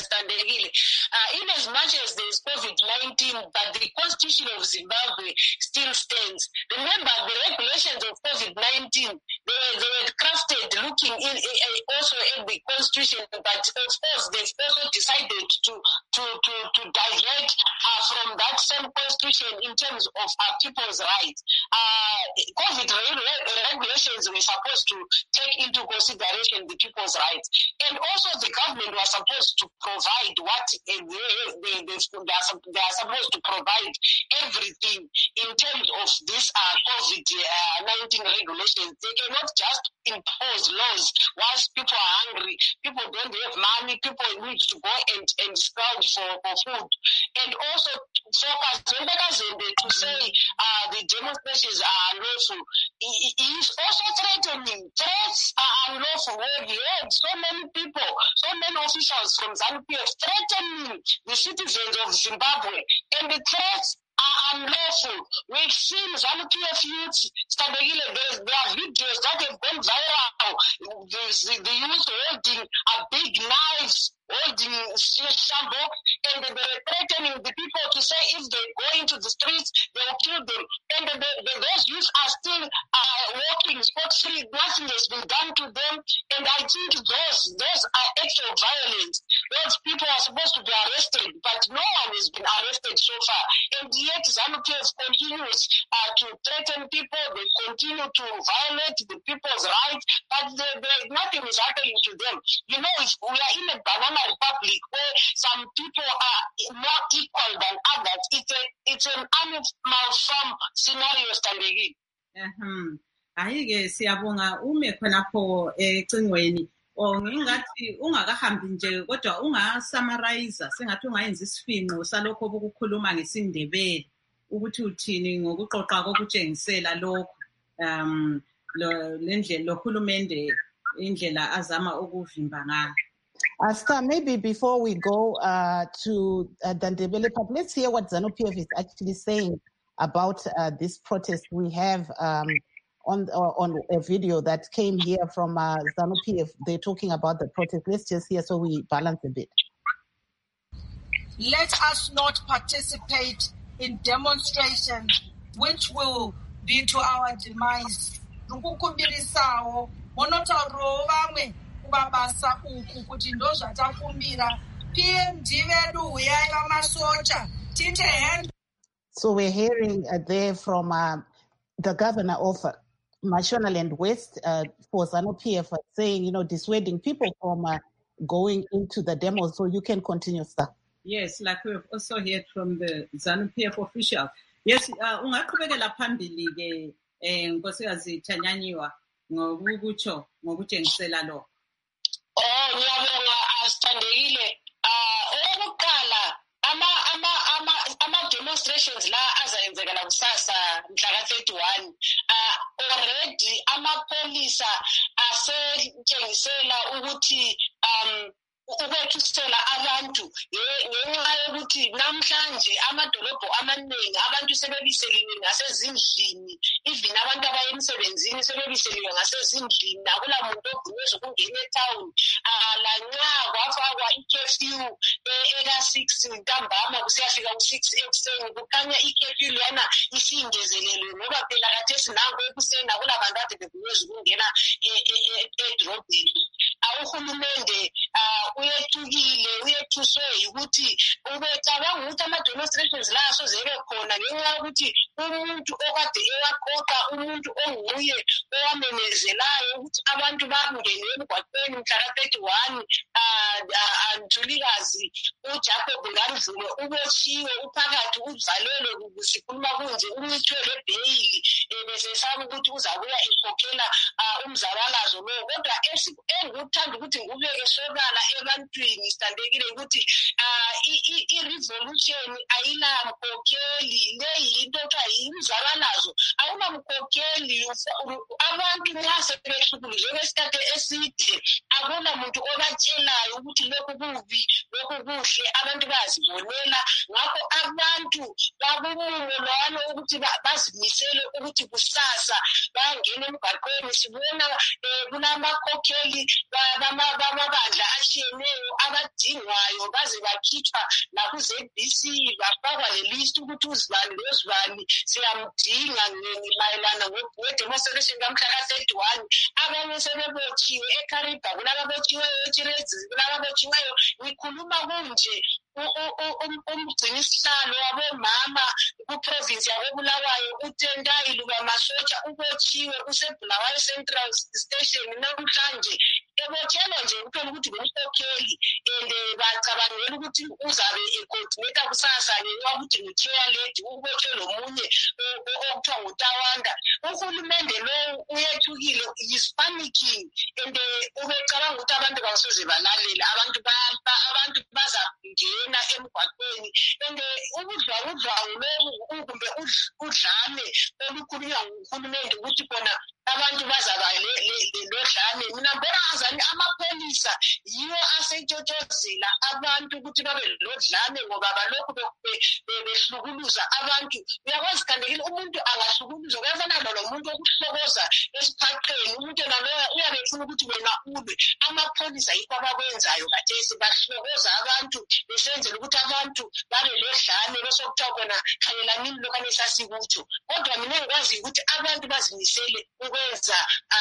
[SPEAKER 8] uh, in as much as there's COVID nineteen, but the Constitution of Zimbabwe still stands. Remember, the regulations of COVID nineteen, they, they were crafted looking in, uh, also at the Constitution, but of course they've also decided to to to, to divert uh, from that same Constitution in terms of uh, people's rights. Uh, COVID regulations were supposed to take into consideration the people's rights, and also the government was supposed to provide what uh, they, they, they, they, are, they are supposed to provide everything in terms of this uh, COVID nineteen regulations. They cannot just impose laws whilst people are hungry, people don't have money, people need to go and, and scrounge for, for food. And also focus to say uh, the demonstrations are unlawful. He, he is also threatening. Threats are unlawful. We heard so many people, so many officials from ZANU-P F threatening the citizens of Zimbabwe. And the threats are unlawful. We've seen ZANU-P F youth, there, there are videos that have gone viral. The, the, the youth holding a big knives, holding shambo, and they were threatening the people to say if they go into the streets, they will kill them. And the, the, those youth are still uh, walking spot-free. Nothing has been done to them. And I think those, those are acts of violence. Those people are supposed to be arrested, but no one has been arrested so far. And yet ZANU-P F continues uh, to threaten people. They continue to violate the people's rights, but the, the, nothing is happening to them. You know, if we are in a banana republic where some people are more equal than others, it's a it's an animal farm scenario standing.
[SPEAKER 2] Um, Hayi-ke siyabonga ume khonapho ecingweni o ngingathi ungakahambi nje kodwa ungasamarayisa sengathi ungayenza isifinqo salokho okukhuluma ngesindebele ukuthi uthini ngokuqoqa kokutshengisela lokho um lendlela lohulumende indlela azama ukuvimba ngayo.
[SPEAKER 1] Asta, maybe before we go uh, to uh, Dandebele Park, let's hear what ZANU-P F is actually saying about uh, this protest. We have um, on uh, on a video that came here from uh, ZANU-P F. They're talking about the protest. Let's just hear so we balance a bit.
[SPEAKER 9] Let us not participate in demonstrations which will be to our demise. Kubabasa uku kuti ndo zvatakumbira P M D vedu uyai vamasoja tite hand.
[SPEAKER 1] So we're hearing uh, there from uh, the governor of uh, Mashonaland West uh, for ZANU-P F uh, saying, you know, dissuading people from uh, going into the demos. So you can continue, sir.
[SPEAKER 2] Yes, like we've also heard from the ZANU-P F official. Yes, uh, ungaqhubekela phambili ke nkosikazi Thanyanyiwa ngokukutsho ngokutshengisela lo.
[SPEAKER 8] Oh, ngiyabonga asithandekile. Ah, okokuqala ama ama ama ama demonstrations la azayenzeka la kusasa mhla ka thirty-one. Ah, already amapolisa asetshengisela ukuthi um ukwethisela abantu ngenxa yokuthi namhlanje amadolobho amaningi abantu sebebiseliwe ngasezindlini, even abantu abaye emsebenzini sebebiseliwe ngasezindlini, akula muntu ovunyezwa ukungena etown. Lanxa kwafakwa i-curfew eka six ntambama kusiyafika ku-six ekuseni, kukhanya i-curfew lena isingezelelwe ngoba phela khathesi nango ekuseni akula bantu ade bevunyezwa ukungena edrobheni. Uhulumende uyethukile uyethuswe ukuthi ubecabanga ukuthi ama-demonstrations la asozebe khona ngenxa yokuthi umuntu okade ewaqoqa, umuntu onguye owamemezelayo ukuthi abantu bangene emgwaqweni mhla ka thirty-one Ntulikazi uJacob Ngandlulo ubotshiwe uphakathi uvalelwe kusikhuluma kunje uncithelwe beyili besesaba ukuthi uzabuya ekhokhela umzabalazo lo. Kodwa engikuthanda ukuthi ngubeke sobala ebantwini sithandekile ukuthi i-revolution ayinamkhokheli, le yinto kuthiwa yimzabalazo, awunamkhokheli. Abantu nxa sebehlukuluzwe kwesikhathi eside akula muntu obatshelayo ukuthi lokhu kubi lokhu kuhle, abantu bayazibonela. Ngakho abantu babumumo lwana ukuthi bazimisele ukuthi kusasa bangene emgwaqweni. Sibona kulamakhokheli bamabandla atshiyeneyo abadingwayo baze bakhithwa naku-Z B C bafakwa lelist ukuthi uzibani lozibani siyamdinga mayelana ngedemonstration kamhla ka thirty-one. Abanye sebebotshiwe eKariba, kulababotshiweyo eChirezi, kulababotshiweyo. Ngikhuluma kunje umgcinisihlalo wabomama kuprovince yakoBulawayo uTendai Lubamasotsha ubotshiwe useBulawayo Central Station namhlanje. Ebotshelwa nje ukuthola ukuthi ngumkhokheli and bacabangela ukuthi uzabe ecoordinator kusasa ngenxa ukuthi ngu-chair lady ubotshwe lomunye okuthiwa nguTawanda. Uhulumende lo uyethukile, is panicking and ubecabanga ukuthi abantu basoze balalela, abantu abantu bazangena emgwaqweni and ubudlwangudlwangu lobu kumbe udlame olukhulunywa nguhulumende ukuthi khona abantu bazaba lodlame. Mina mbona azani amapolisa yiwo asetshotshozela abantu ukuthi babe lodlame ngoba balokhu behlukuluza abantu. Uyakwazi khandekile umuntu angahlukuluzwa kuyafana nalo muntu okuhlokoza esiphaqeni, umuntu naloya uyabe efuna ukuthi wena ulwe. Amapolisa yikho abakwenzayo khathesi, bahlokoza abantu besenzela ukuthi abantu babe lodlame bese kuthiwa khona khanyelanini lokhu anesasikutsho. Kodwa mina ngikwazi ukuthi abantu bazimisele ukwenza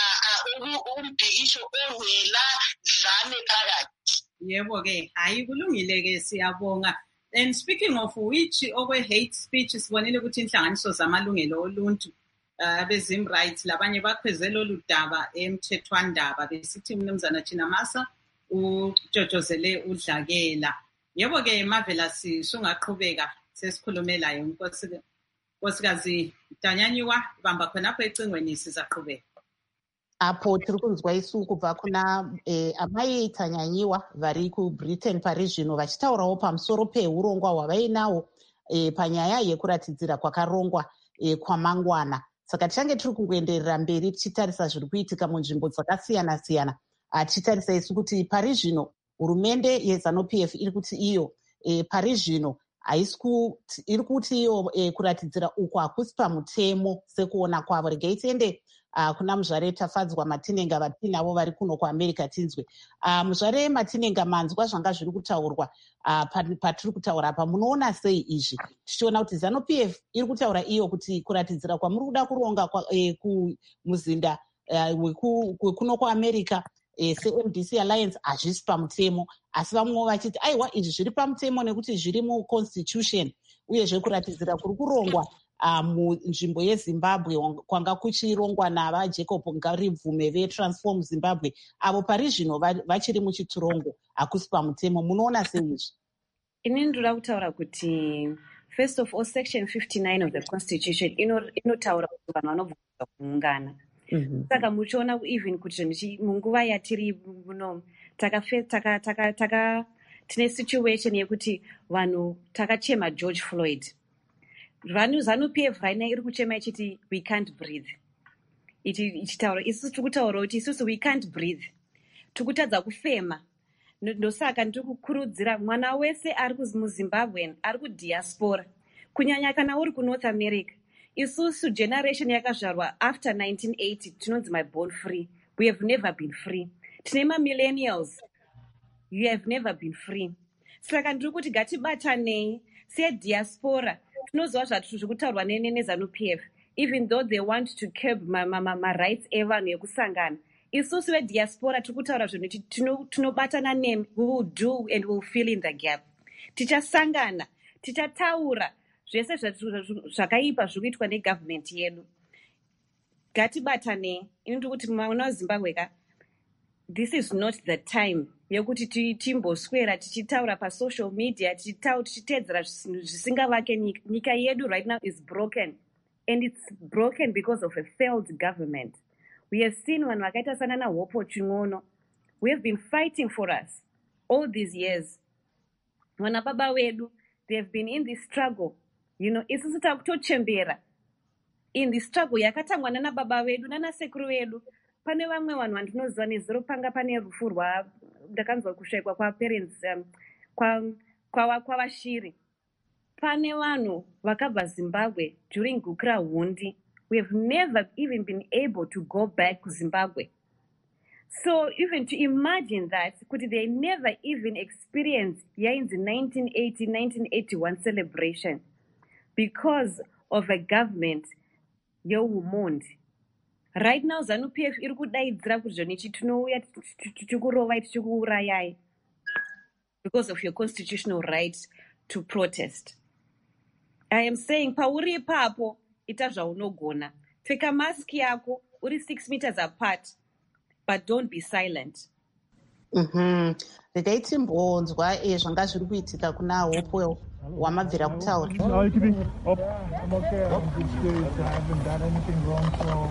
[SPEAKER 8] umbhikisho ongela dlame phakathi.
[SPEAKER 2] Yebo ke, hayi kulungile ke, siyabonga. And speaking of which, okwe hate speech sibonile ukuthi inhlanganiso zamalungelo oluntu abezim rights labanye bakhwezela oludaba emthethwandaba besithi umnumzana Chinamasa utshotshozele udlakela. Yebo ke Mavela sisungaqhubeka sesikhulumela yonke nkosikazi Thanyanyiwa bamba khonapho ecingweni sizaqhubeka.
[SPEAKER 1] Apo tiri kunzwa isu kubva kuna eh, amai Thanyanyiwa vari kuBritain Paris zvino vachitaurawo pamusoro peurongwa hwavainawo eh, panyaya yekuratidzira kwakarongwa eh, kwamangwana. Saka tichange tiri kungoenderera mberi tichitarisa zviri kuitika munzvimbo dzakasiyana siyana tichitarisa isu kuti pari zvino hurumende yeZANU P F iri kuti iyo e, pari zvino iri kuti iyo e, kuratidzira uku hakusi pamutemo sekuona kwavo. Regai tiende uh, kuna muzvare Tafadzwa Matinenga vatinavo vari kuno kuAmerica tinzwe. Uh, muzvare Matinenga, manzwa zvanga zviri kutaurwa uh, patiri kutaura apa, munoona sei izvi tichiona kuti ZANU P F iri kutaura iyo kuti kuratidzira kwamuri kuda kuronga eh, kumuzinda wekuno uh, kuAmerica eh, se-M D C Alliance hazvisi pamutemo, asi vamwe vachiti aiwa izvi zviri pamutemo nekuti zviri muconstitution, uyezve kuratidzira kuri kurongwa uh, munzvimbo yeZimbabwe kwanga kuchirongwa navaJacob Ngaribvume veTransform Zimbabwe, avo pari zvino vachiri muchiturongo, hakusi pamutemo. Munoona seizvi?
[SPEAKER 7] Ini ndinoda kutaura kuti first of all section fifty-nine of the constitution inotaura kuti vanhu vanobvumirwa kuungana. Saka muchiona even kuti munguva yatiri muno tine situation yekuti vanhu takachema George Floyd. Vanhu ZANU P F right now iri kuchema ichiti we can't breathe. Ichitaura isusu tikutaura kuti isusu we can't breathe. Tikutadza kufema. Ndosaka ndiri kukurudzira mwana wese ari muZimbabwe ari kudiaspora, kunyanya kana uri kuNorth America. Isusu generation yakazvarwa after nineteen eighty tinonzi my born free. We have never been free. Tine ma-millennials. You have never been free. Saka ndiri kuti ngatibatanei sediaspora. Tinoziva zvatu zvekutaurwa neZANU P F, even though they want to curb ma-rights evanhu ekusangana. Isusu vediaspora tiri kutaura zvinhu tinobatana nemi, we will do and we will fill in the gap. Tichasangana, tichataura zvese zvakaipa zviri kuitwa negovernment yedu. Ngatibatanei. Ini ndiri kuti mwana weZimbabwe ka, this is not the time yekuti timboswera tichitaura pasocial media tichitedzera zvisingavake nyika. Nyika yedu right now is broken, and it's broken because of a failed government. We have seen vanhu vakaita sana naHopo Ching'ono. We have been fighting for us all these years. Vana baba vedu, they have been in this struggle. You know, isusu takutochembera in the struggle yakatangwa nana baba vedu nana sekuru vedu. Pane vamwe vanhu vandinoziva nezero panga pane rufu rwa ndakanzwa kushaikwa kwaparents um, kwa kwavashiri. Pane vanhu vakabva Zimbabwe during Gukura Hundi. We have never even been able to go back to Zimbabwe. So even to imagine that, could they never even experience in the nineteen eighty nineteen eighty-one celebration because of a government yeUmondi. Right now ZANU P F iri kudaidzira kuti zvonichi tinouya tichikurovai tichikuurayai because of your constitutional right to protest. I am saying pauri ipapo ita zvaunogona. Pfeka mask yako uri six meters apart, but don't be silent.
[SPEAKER 1] Mhm. Regai timbonzwa eh zvanga zviri kuitika kuna Hopo wamabvira kutaura.
[SPEAKER 10] No, you can be up. I'm okay. I'm good spirits. I haven't done anything wrong, so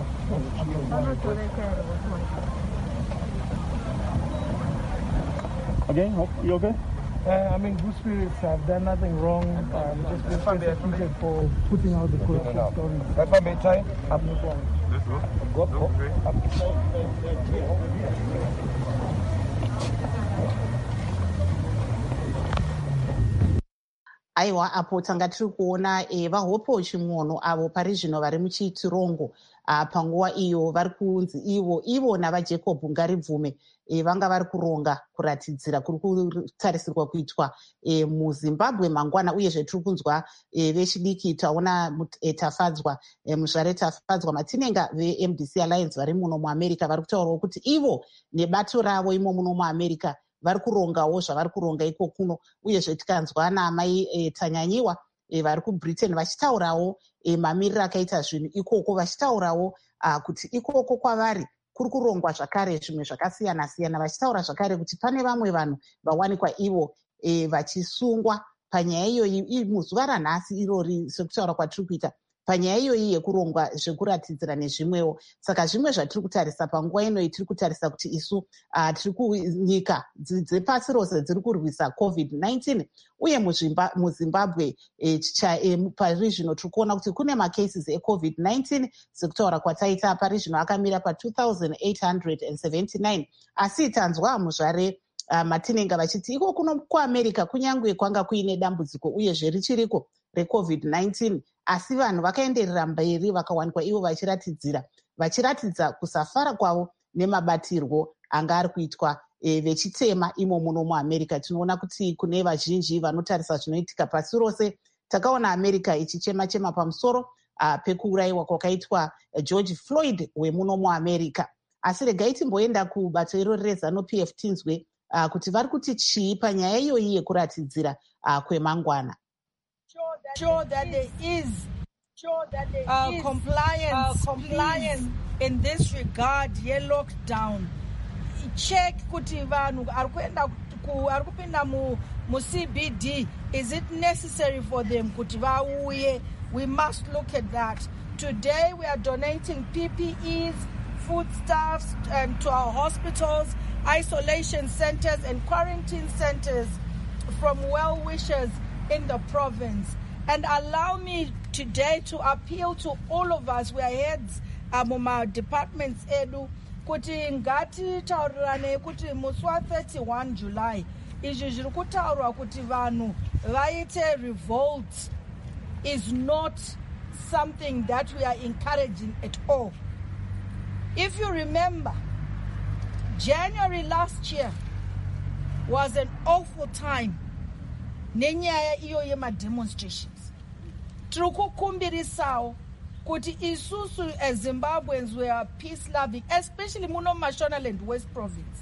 [SPEAKER 10] again, Hope, you okay? Uh, I'm in good spirits. I've done nothing wrong. I'm just been persecuted for putting out the corruption stories. That's my time. I'm no problem. Go up, go up.
[SPEAKER 1] Aiwa, apo tanga tiri kuona e, vaHopo Ching'ono avo pari zvino vari muchitirongo panguva iyo vari kunzi ivo ivo navaJacob Ngaribvume e, vanga vari kuronga kuratidzira kuri kutarisirwa kuitwa e, muZimbabwe mangwana, uyezve tiri kunzwa e, vechidiki taona e, Tafadzwa e, muzvare Tafadzwa Matinenga veM D C Alliance vari muno muAmerica vari kutaurawo kuti ivo nebato ravo imo muno muAmerica vari kurongawo zvavari kuronga iko kuno, uyezve tikanzwa naamai e, Tanyanyiwa e, vari kuBritain vachitaurawo e, mamiriro akaita zvinhu ikoko, vachitaurawo uh, kuti ikoko kwavari kuri kurongwa zvakare zvimwe zvakasiyana siyana, vachitaura zvakare kuti pane vamwe vanhu vawanikwa ivo e, vachisungwa panyaya iyoyi muzuva ranhasi irori sekutaura kwatiri kuita panyaya iyoyi yekurongwa zvekuratidzira nezvimwewo. Saka zvimwe zvatiri kutarisa panguva inoyi tiri kutarisa kuti isu uh, tiri kunyika dzepasi rose dziri kurwisa covid nineteen, uye muzimbabwe eh, eh, pari zvino tiri kuona kuti kune macases ecovid nineteen sekutaura kwataita pari zvino akamira pa two thousand eight hundred seventy-nine, asi tanzwa muzvare uh, matinenga vachiti iko kuno kuamerica kunyange kwanga kuine dambudziko uyezve richiriko recovid nineteen, asi vanhu vakaenderera mberi vakawanikwa ivo vachiratidzira vachiratidza kusafara kwavo nemabatirwo anga ari kuitwa e, vechitema imo muno muamerica. Tinoona kuti kune vazhinji vanotarisa zvinoitika pasi rose. Takaona america ichichema chema pamusoro uh, pekuurayiwa kwakaitwa uh, George Floyd wemuno muamerica. Asi regai timboenda kubato iro reZANU-P F tinzwe uh, kuti vari kuti chii panyaya iyoyi yekuratidzira uh, kwemangwana.
[SPEAKER 11] Sure that there is sure that there uh, is compliance, uh, compliance in this regard. Ye lockdown. Check kuti vanhu ari kuenda ku ari kupinda mu mu C B D. Is it necessary for them kuti vauye? We must look at that. Today we are donating P P Es, foodstuffs um, to our hospitals, isolation centers and quarantine centers from well-wishers in the province. And allow me today to appeal to all of us. We are heads um, of our departments edu kuti ngati taurirane kuti musi wa thirty-one July izvi zviri kutaurwa kuti vanhu vaite revolt is not something that we are encouraging at all. If you remember, January last year was an awful time nenyaya iyo yema-demonstrations. Tiri kukumbirisawo kuti isusu as Zimbabweans we are peace-loving, especially muno Mashonaland West Province.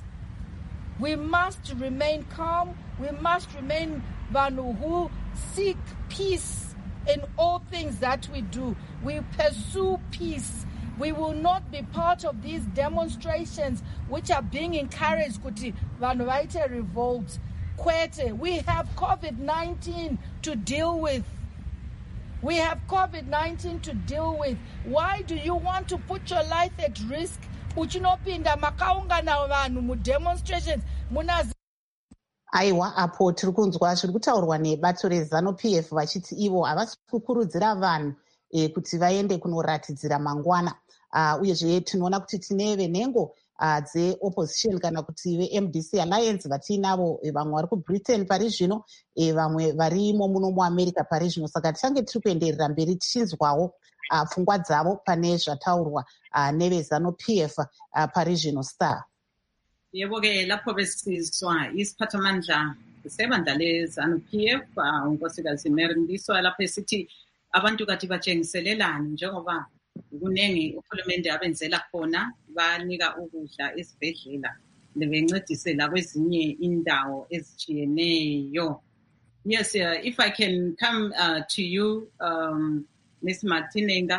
[SPEAKER 11] We must remain calm. We must remain vanhu who seek peace in all things that we do. We pursue peace. We will not be part of these demonstrations which are being encouraged kuti vanhu vaite revolt. Kwete, we have COVID nineteen to deal with. We have COVID nineteen to deal with. Why do you want to put your life at risk? Uchinopinda makaungana vanhu mu demonstrations muna.
[SPEAKER 1] Aiwa, apo tiri kunzwa zviri kutaurwa nebato reZANU-P F vachiti ivo havasi kukurudzira vanhu e, kuti vaende kunoratidzira mangwana. Uh, uyezve tinoona kuti tine venhengo uh, dzeopposition kana kuti ve-M D C Alliance vatiinavo e, vamwe vari kuBritain pari zvino e, vamwe varimo muno muamerica pari zvino. Saka tichange tiri kuenderera mberi tichinzwawo uh, pfungwa dzavo pane zvataurwa uh, neveZANU-P F uh, pari zvino. Star.
[SPEAKER 2] Yebo-ke lapho besizwa isiphathamandla sebandla leZANU-P F uh, unkosikazi Mary Mliswa lapho esithi abantu kathi batshengiselelani njengoba kunengi uhulumende abenzela khona, banika ukudla esibhedlela bencedise la kwezinye indawo ezitshiyeneyo. Yes, uh, if I can come uh, to you, um, Miz Matinenga,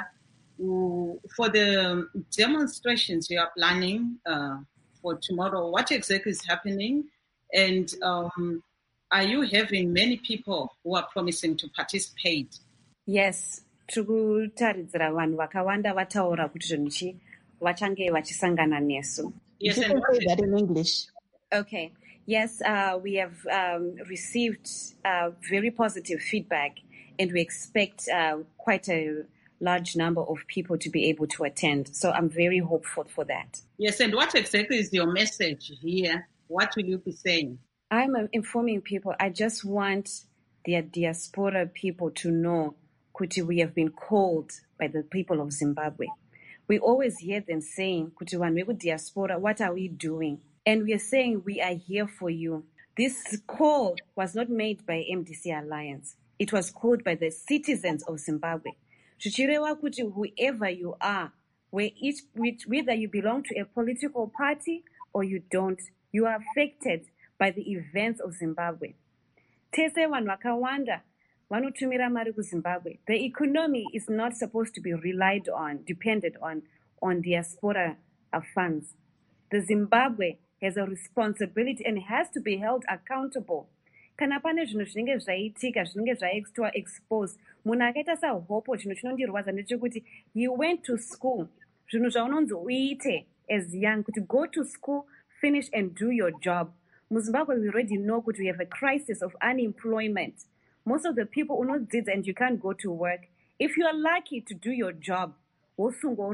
[SPEAKER 2] uh, for the demonstrations you are planning uh, for tomorrow, what exactly is happening? And um, are you having many people who are promising to participate?
[SPEAKER 7] Yes. Tikutaridzira vanhu vakawanda vataura kuti zvinhu chi vachange vachisangana nesu.
[SPEAKER 1] Yes, and say that in English.
[SPEAKER 7] Okay. Yes, uh, we have um, received uh, very positive feedback, and we expect uh, quite a large number of people to be able to attend. So I'm very hopeful for that.
[SPEAKER 2] Yes, and what exactly is your message here? What will you be saying?
[SPEAKER 7] I'm uh, informing people. I just want the diaspora people to know kuti we have been called by the people of Zimbabwe. We always hear them saying, kuti vanhu diaspora, what are we doing? And we are saying, we are here for you. This call was not made by M D C Alliance. It was called by the citizens of Zimbabwe. Zvichireva kuti whoever you are, where each, whether you belong to a political party or you don't, you are affected by the events of Zimbabwe. Tese vanhu vakawanda vanotumira mari kuZimbabwe. The economy is not supposed to be relied on, dependent on, on diaspora funds. The Zimbabwe has a responsibility and has to be held accountable. kana pane zvinhu zvinenge zvaitika zvinenge zvaexpose munhu akaita sahopo chinhu chinondirwadza ndechekuti you went to school zvinhu zvaunonzi uite as young kuti go to school finish and do your job. MuZimbabwe we already know that we have a crisis of unemployment. Most of the people who not did and you can't go to work. If you are lucky to do your job, there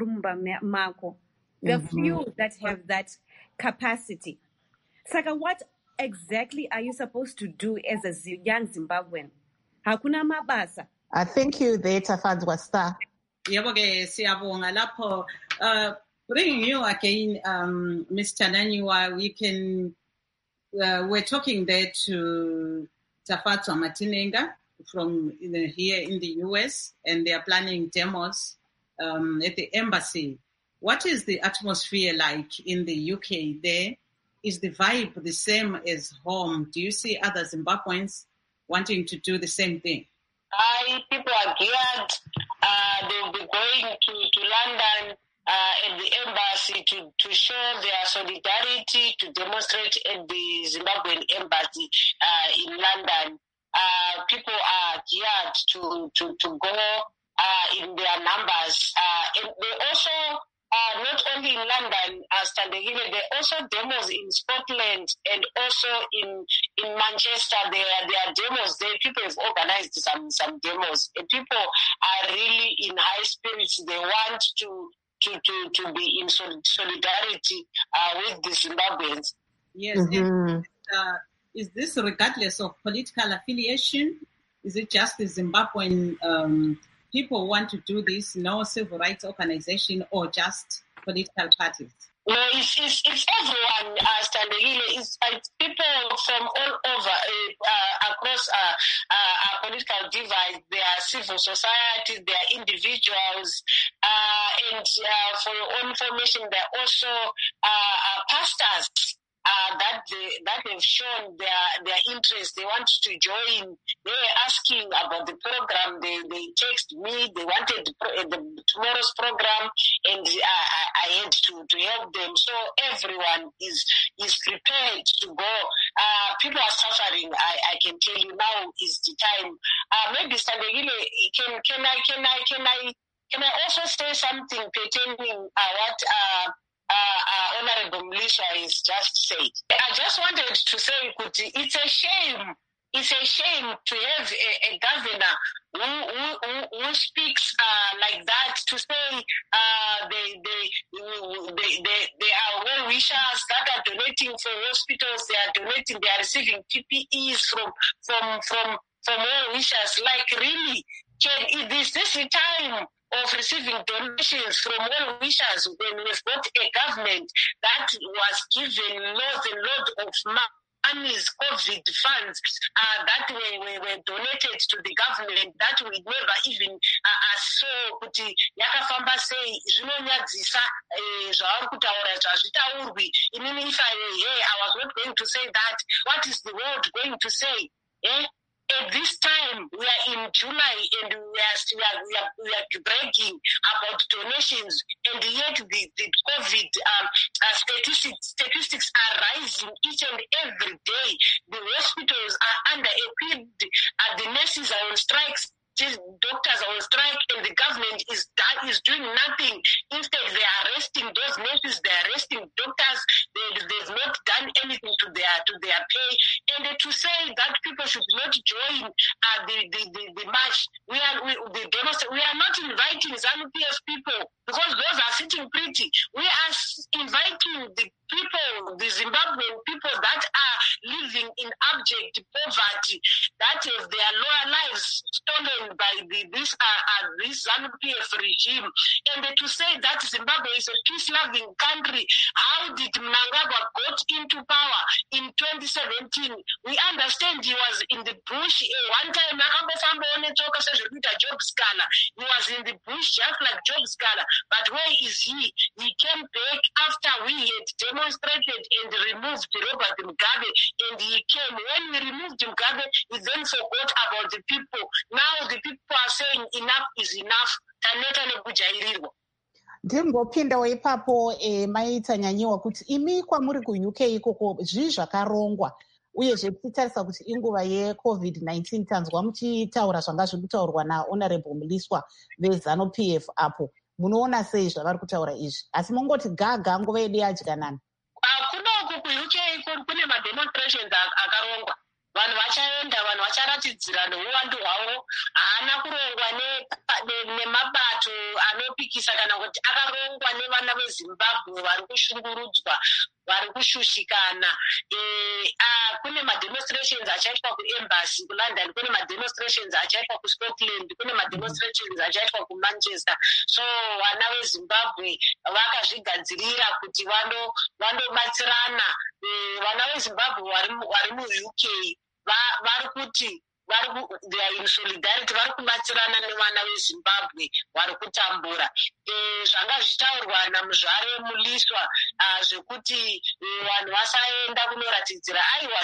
[SPEAKER 7] are few that have that capacity. Saka, what exactly are you supposed to do as a young Zimbabwean? Hakuna mabasa.
[SPEAKER 1] I thank you there, Tafadzwa Star.
[SPEAKER 2] Yebo ke siyabonga lapho. Uh, bringing you again, um, Mister Nanywa, we can. Uh, we're talking there to Tafadzwa Matinenga from you know, here in the U S, and they are planning demos um, at the embassy. What is the atmosphere like in the U K there? Is the vibe the same as home? Do you see other Zimbabweans wanting to do the same thing?
[SPEAKER 8] I people are geared. Uh, they'll be going to, to London uh, at the embassy to, to show their solidarity, to demonstrate at the Zimbabwean embassy uh, in London. Uh, people are geared to, to, to go uh, in their numbers. Uh, and they also, uh, not only in London, uh, Standehile, there are also demos in Scotland and also in in Manchester. There are, there are demos there. People have organized some, some demos. And people are really in high spirits. They want to to, to, to be in solidarity uh, with the Zimbabweans.
[SPEAKER 2] Yes.
[SPEAKER 1] Mm-hmm.
[SPEAKER 2] And, uh, is this regardless of political affiliation? Is it just the Zimbabwean um, people want to do this, no civil rights organization, or just political parties?
[SPEAKER 8] No, it's, it's, it's everyone, uh, Standehile. It's, it's people from all over, uh, uh, across uh, uh, our political divide. They are civil society, they are individuals. Uh, and uh, for your own information, they are also uh, uh, pastors. Uh, that they, that they've shown their their interest. They want to join. They were asking about the program. They they text me. They wanted the, the tomorrow's program, and I, I had to, to help them. So everyone is is prepared to go. Uh, people are suffering. I, I can tell you now is the time. Uh, maybe Standehile, can can I can I can I can I also say something pertaining uh, what. Uh, Uh, uh, Honorable Mlisha has just said. I just wanted to say, Kuti, it's a shame. It's a shame to have a, a governor who, who, who speaks uh, like that, to say uh, they, they, they, they, they are well-wishers that are donating for hospitals, they are donating, they are receiving P P Es from, from, from, from well-wishers. Like, really, can, is this the time of receiving donations from well-wishers when we've got a government that was given loads and loads of money's COVID funds uh, that were, were, were donated to the government that we never even uh, saw kuti yakafamba sei zvinonyadzisa zvavari kutaura zvazvitaurwi. Inini if I were here, I was not going to say that. What is the world going to say? Eh? At this time, we are in July and we are, we are, we are, we are bragging about donations, and yet the, the COVID um, uh, statistics, statistics are rising each and every day. The hospitals are under-equipped, uh, the nurses are on strikes, doctors are on strike, and the government is that is doing nothing. Instead, they are arresting those nurses, they are arresting doctors. They, they've not done anything to their to their pay. And uh, to say that people should not join uh, the, the, the the march, we are we, the demonstration. We are not inviting ZANU P F people because those are sitting pretty. We are inviting the people, the Zimbabwean people that are living in abject poverty, that have their lower lives stolen by the, this uh, uh, this ZANU P F regime. And uh, to say that Zimbabwe is a peace-loving country, how did Mnangagwa got into power in twenty seventeen? We understand he was in the bush. Uh, one time, Job Scala. He was in the bush just like Job Scala. But where is he? He came back after we had demonstrated and removed Robert Mugabe, and he came. When we removed Mugabe, we then forgot about the people. Now the people are saying enough is enough. Taneta nekujairirwa.
[SPEAKER 1] Ndimbopindawo ipapo eh, maita nyanyiwa kuti imi kwamuri ku U K ikoko zvii zvakarongwa uyezve tichitarisa kuti inguva yecovid nineteen tanzwa muchitaura zvanga zviri kutaurwa nahonorable muliswa vezanu P F apo. Munoona sei zvavari kutaura izvi? Asi mongoti gaga nguva yedu yadyanana.
[SPEAKER 8] Kunoku kuU K kune mademonstrations akarongwa. Vanhu vachaenda, vanhu vacharatidzira neuwandu hwavo. Haana kurongwa nemabato anopikisa kana kuti akarongwa nevana veZimbabwe vari kushungurudzwa, vari kushushikana. Kune mademonstrations achaitwa kuembassy kuLondon, kune mademonstrations achaitwa kuScotland, kune mademonstrations achaitwa kuManchester. So vana veZimbabwe vakazvigadzirira kuti vandobatsirana. Vana veZimbabwe vari muU K vari kuti they are in solidarity, vari kubatsirana nevana veZimbabwe vari kutambura. Zvanga zvitaurwa naMuzvare Muliswa zvekuti vanhu vasaenda kunoratidzira, aiwa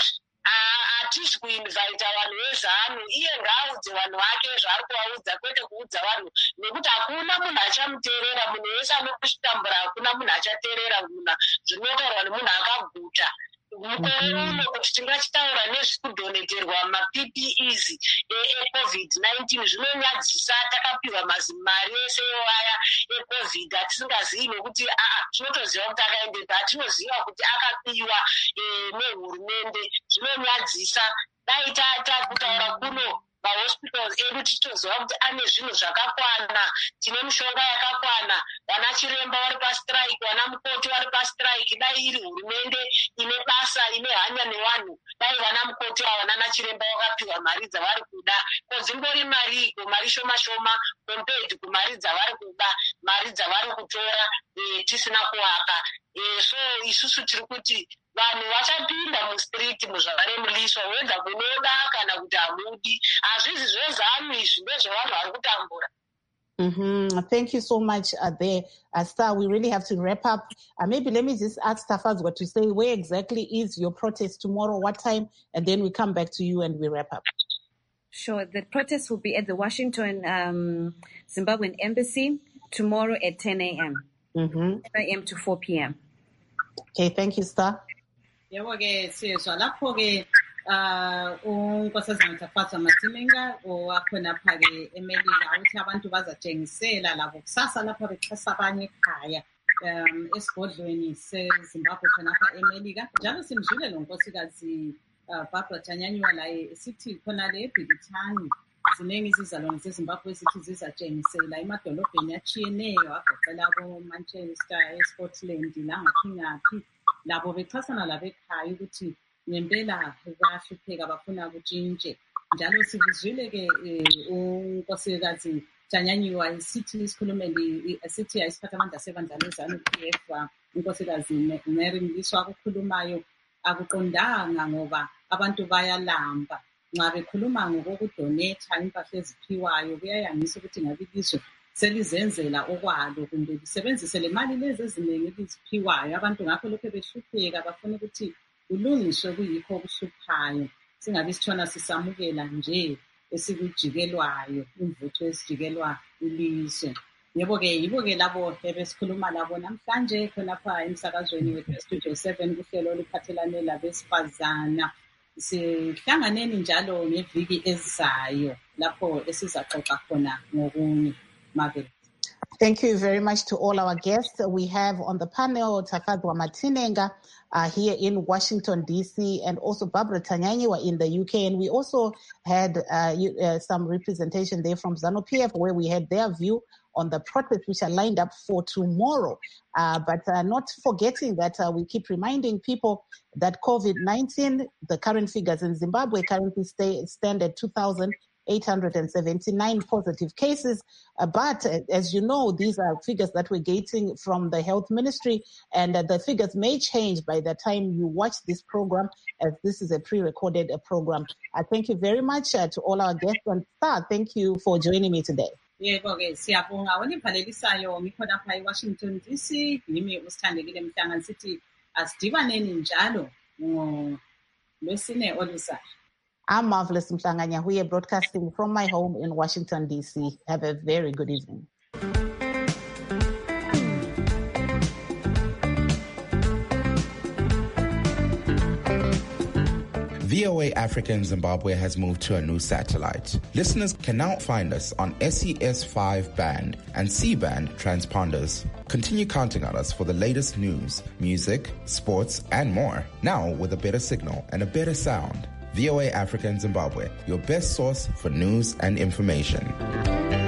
[SPEAKER 8] hatisi kuinvita vanhu vezanu, iye ngaaudze vanhu vake zvaari kuvaudza, kwete kuudza vanhu, nekuti hakuna munhu achamuteerera. Munhu wese anokutambura hakuna munhu achateerera zvinotaurwa nemunhu akaguta. Mukore uno kuti tingachitaura nezvekudhoneterwa maP P Es ecovid nineteen zvinonyadzisa. Takapiwa mari ese aya ecovid atisingazivi nekuti tinotoziva kuti akaendepa, atinoziva kuti akapiwa nehurumende. Zvinonyadzisa. Dai takutaura kuno mahospitals edu tichitoziva kuti ane zvinhu zvakakwana, tine mishonga yakakwana, vana chiremba vari pastrike, vana mukoti vari pastrike. Dai iri hurumende ine basa, ine hanya nevanhu, dai vana mukoti ava nana chiremba vakapiwa mari dzavari kuda. Kodzimbori mariko, mari shoma shoma compared kumari dzavari kuda, mari dzavari kutora tisina kuvaka. So isusu tiri kuti vanhu vachapinda mustriti muZvare Muliswa, wedza kunoda kana kuti hamudi. Hazvisi zvezanu izvi, ndezvevanhu vari kutambura.
[SPEAKER 1] Mm-hmm. Thank you so much uh, there, uh, Star. We really have to wrap up. Uh, maybe let me just ask Tafadzwa to say where exactly is your protest tomorrow, what time, and then we come back to you and we wrap up.
[SPEAKER 7] Sure. The protest will be at the Washington um, Zimbabwean Embassy tomorrow at ten a.m.
[SPEAKER 1] Mm-hmm.
[SPEAKER 7] ten a.m. to four p.m.
[SPEAKER 1] Okay, thank you, Star.
[SPEAKER 2] Yebo-ke siyezwa lapho-ke unkosazana Tafadzwa Matimenga owakhonapha-ke eMelika ukuthi abantu bazatshengisela labo kusasa lapho bexhasa abanye ekhaya um esigodlweni seZimbabwe khonapha eMelika. Njalo simzwile lo nkosikazi Barbara Tanyanywa laye sithi khona le eBhilithani ziningi izizalwane zeZimbabwe ezithi zizatshengisela emadolobheni atshiyeneyo agoqela abo-Manchester, eScotland, langaphi ngaphi. Labo bexhasana labekhaya ukuthi ngempela bayahlupheka bafuna kutshintshe. Njalo sikuzwile-ke unkosikazi Tanyanywa sithi isikhulumeli sithi ayisiphathamandla sebandla lezanu P F unkosikazi Mary Muliswa akukhulumayo akuqondanga ngoba abantu bayalamba. Nxa bekhuluma ngokudonetha impahla eziphiwayo kuyayangisa ukuthi ngabe ilizwe selizenzela okwalo kumbe lisebenzise le mali lezi eziningi eliziphiwayo. Abantu ngakho lokho behlupheka bafuna ukuthi kulungiswe kuyikho okuhluphayo, singabe sithona sisamukela nje esikujikelwayo, imvutho esijikelwa ilizwe. Yebo-ke yibo-ke labo ebesikhuluma labo namhlanje khonapha emsakazweni weStudio seven kuhlelo oluphathelane labesifazana. Sihlanganeni njalo ngeviki ezayo lapho esizaxoxa khona ngokunye. Margaret.
[SPEAKER 1] Thank you very much to all our guests. We have on the panel Tafadzwa Matimenga uh, here in Washington, D C, and also Barbara Tanyanywa in the U K. And we also had uh, uh, some representation there from ZANU P F, where we had their view on the protests which are lined up for tomorrow. Uh, but uh, not forgetting that uh, we keep reminding people that COVID nineteen, the current figures in Zimbabwe currently stay, stand at two thousand eight hundred seventy-nine positive cases. Uh, but uh, as you know, these are figures that we're getting from the health ministry, and uh, the figures may change by the time you watch this program, as this is a pre-recorded uh, program. I uh, thank you very much uh, to all our guests, and Star, thank you for joining me today.
[SPEAKER 2] Yebo-ke siyabonga olibhalelisayo ngikhonapha eWashington D C, yimi usithandekile Mhlanga sithi asidibaneni njalo ngolwesine oluzayo.
[SPEAKER 1] I'm Marvelous Mhlanga Nyahuye, broadcasting from my home in Washington, D C. Have a very good evening.
[SPEAKER 12] V O A Africa in Zimbabwe has moved to a new satellite. Listeners can now find us on S E S five band and C-band transponders. Continue counting on us for the latest news, music, sports, and more. Now with a better signal and a better sound. V O A Africa in Zimbabwe, your best source for news and information.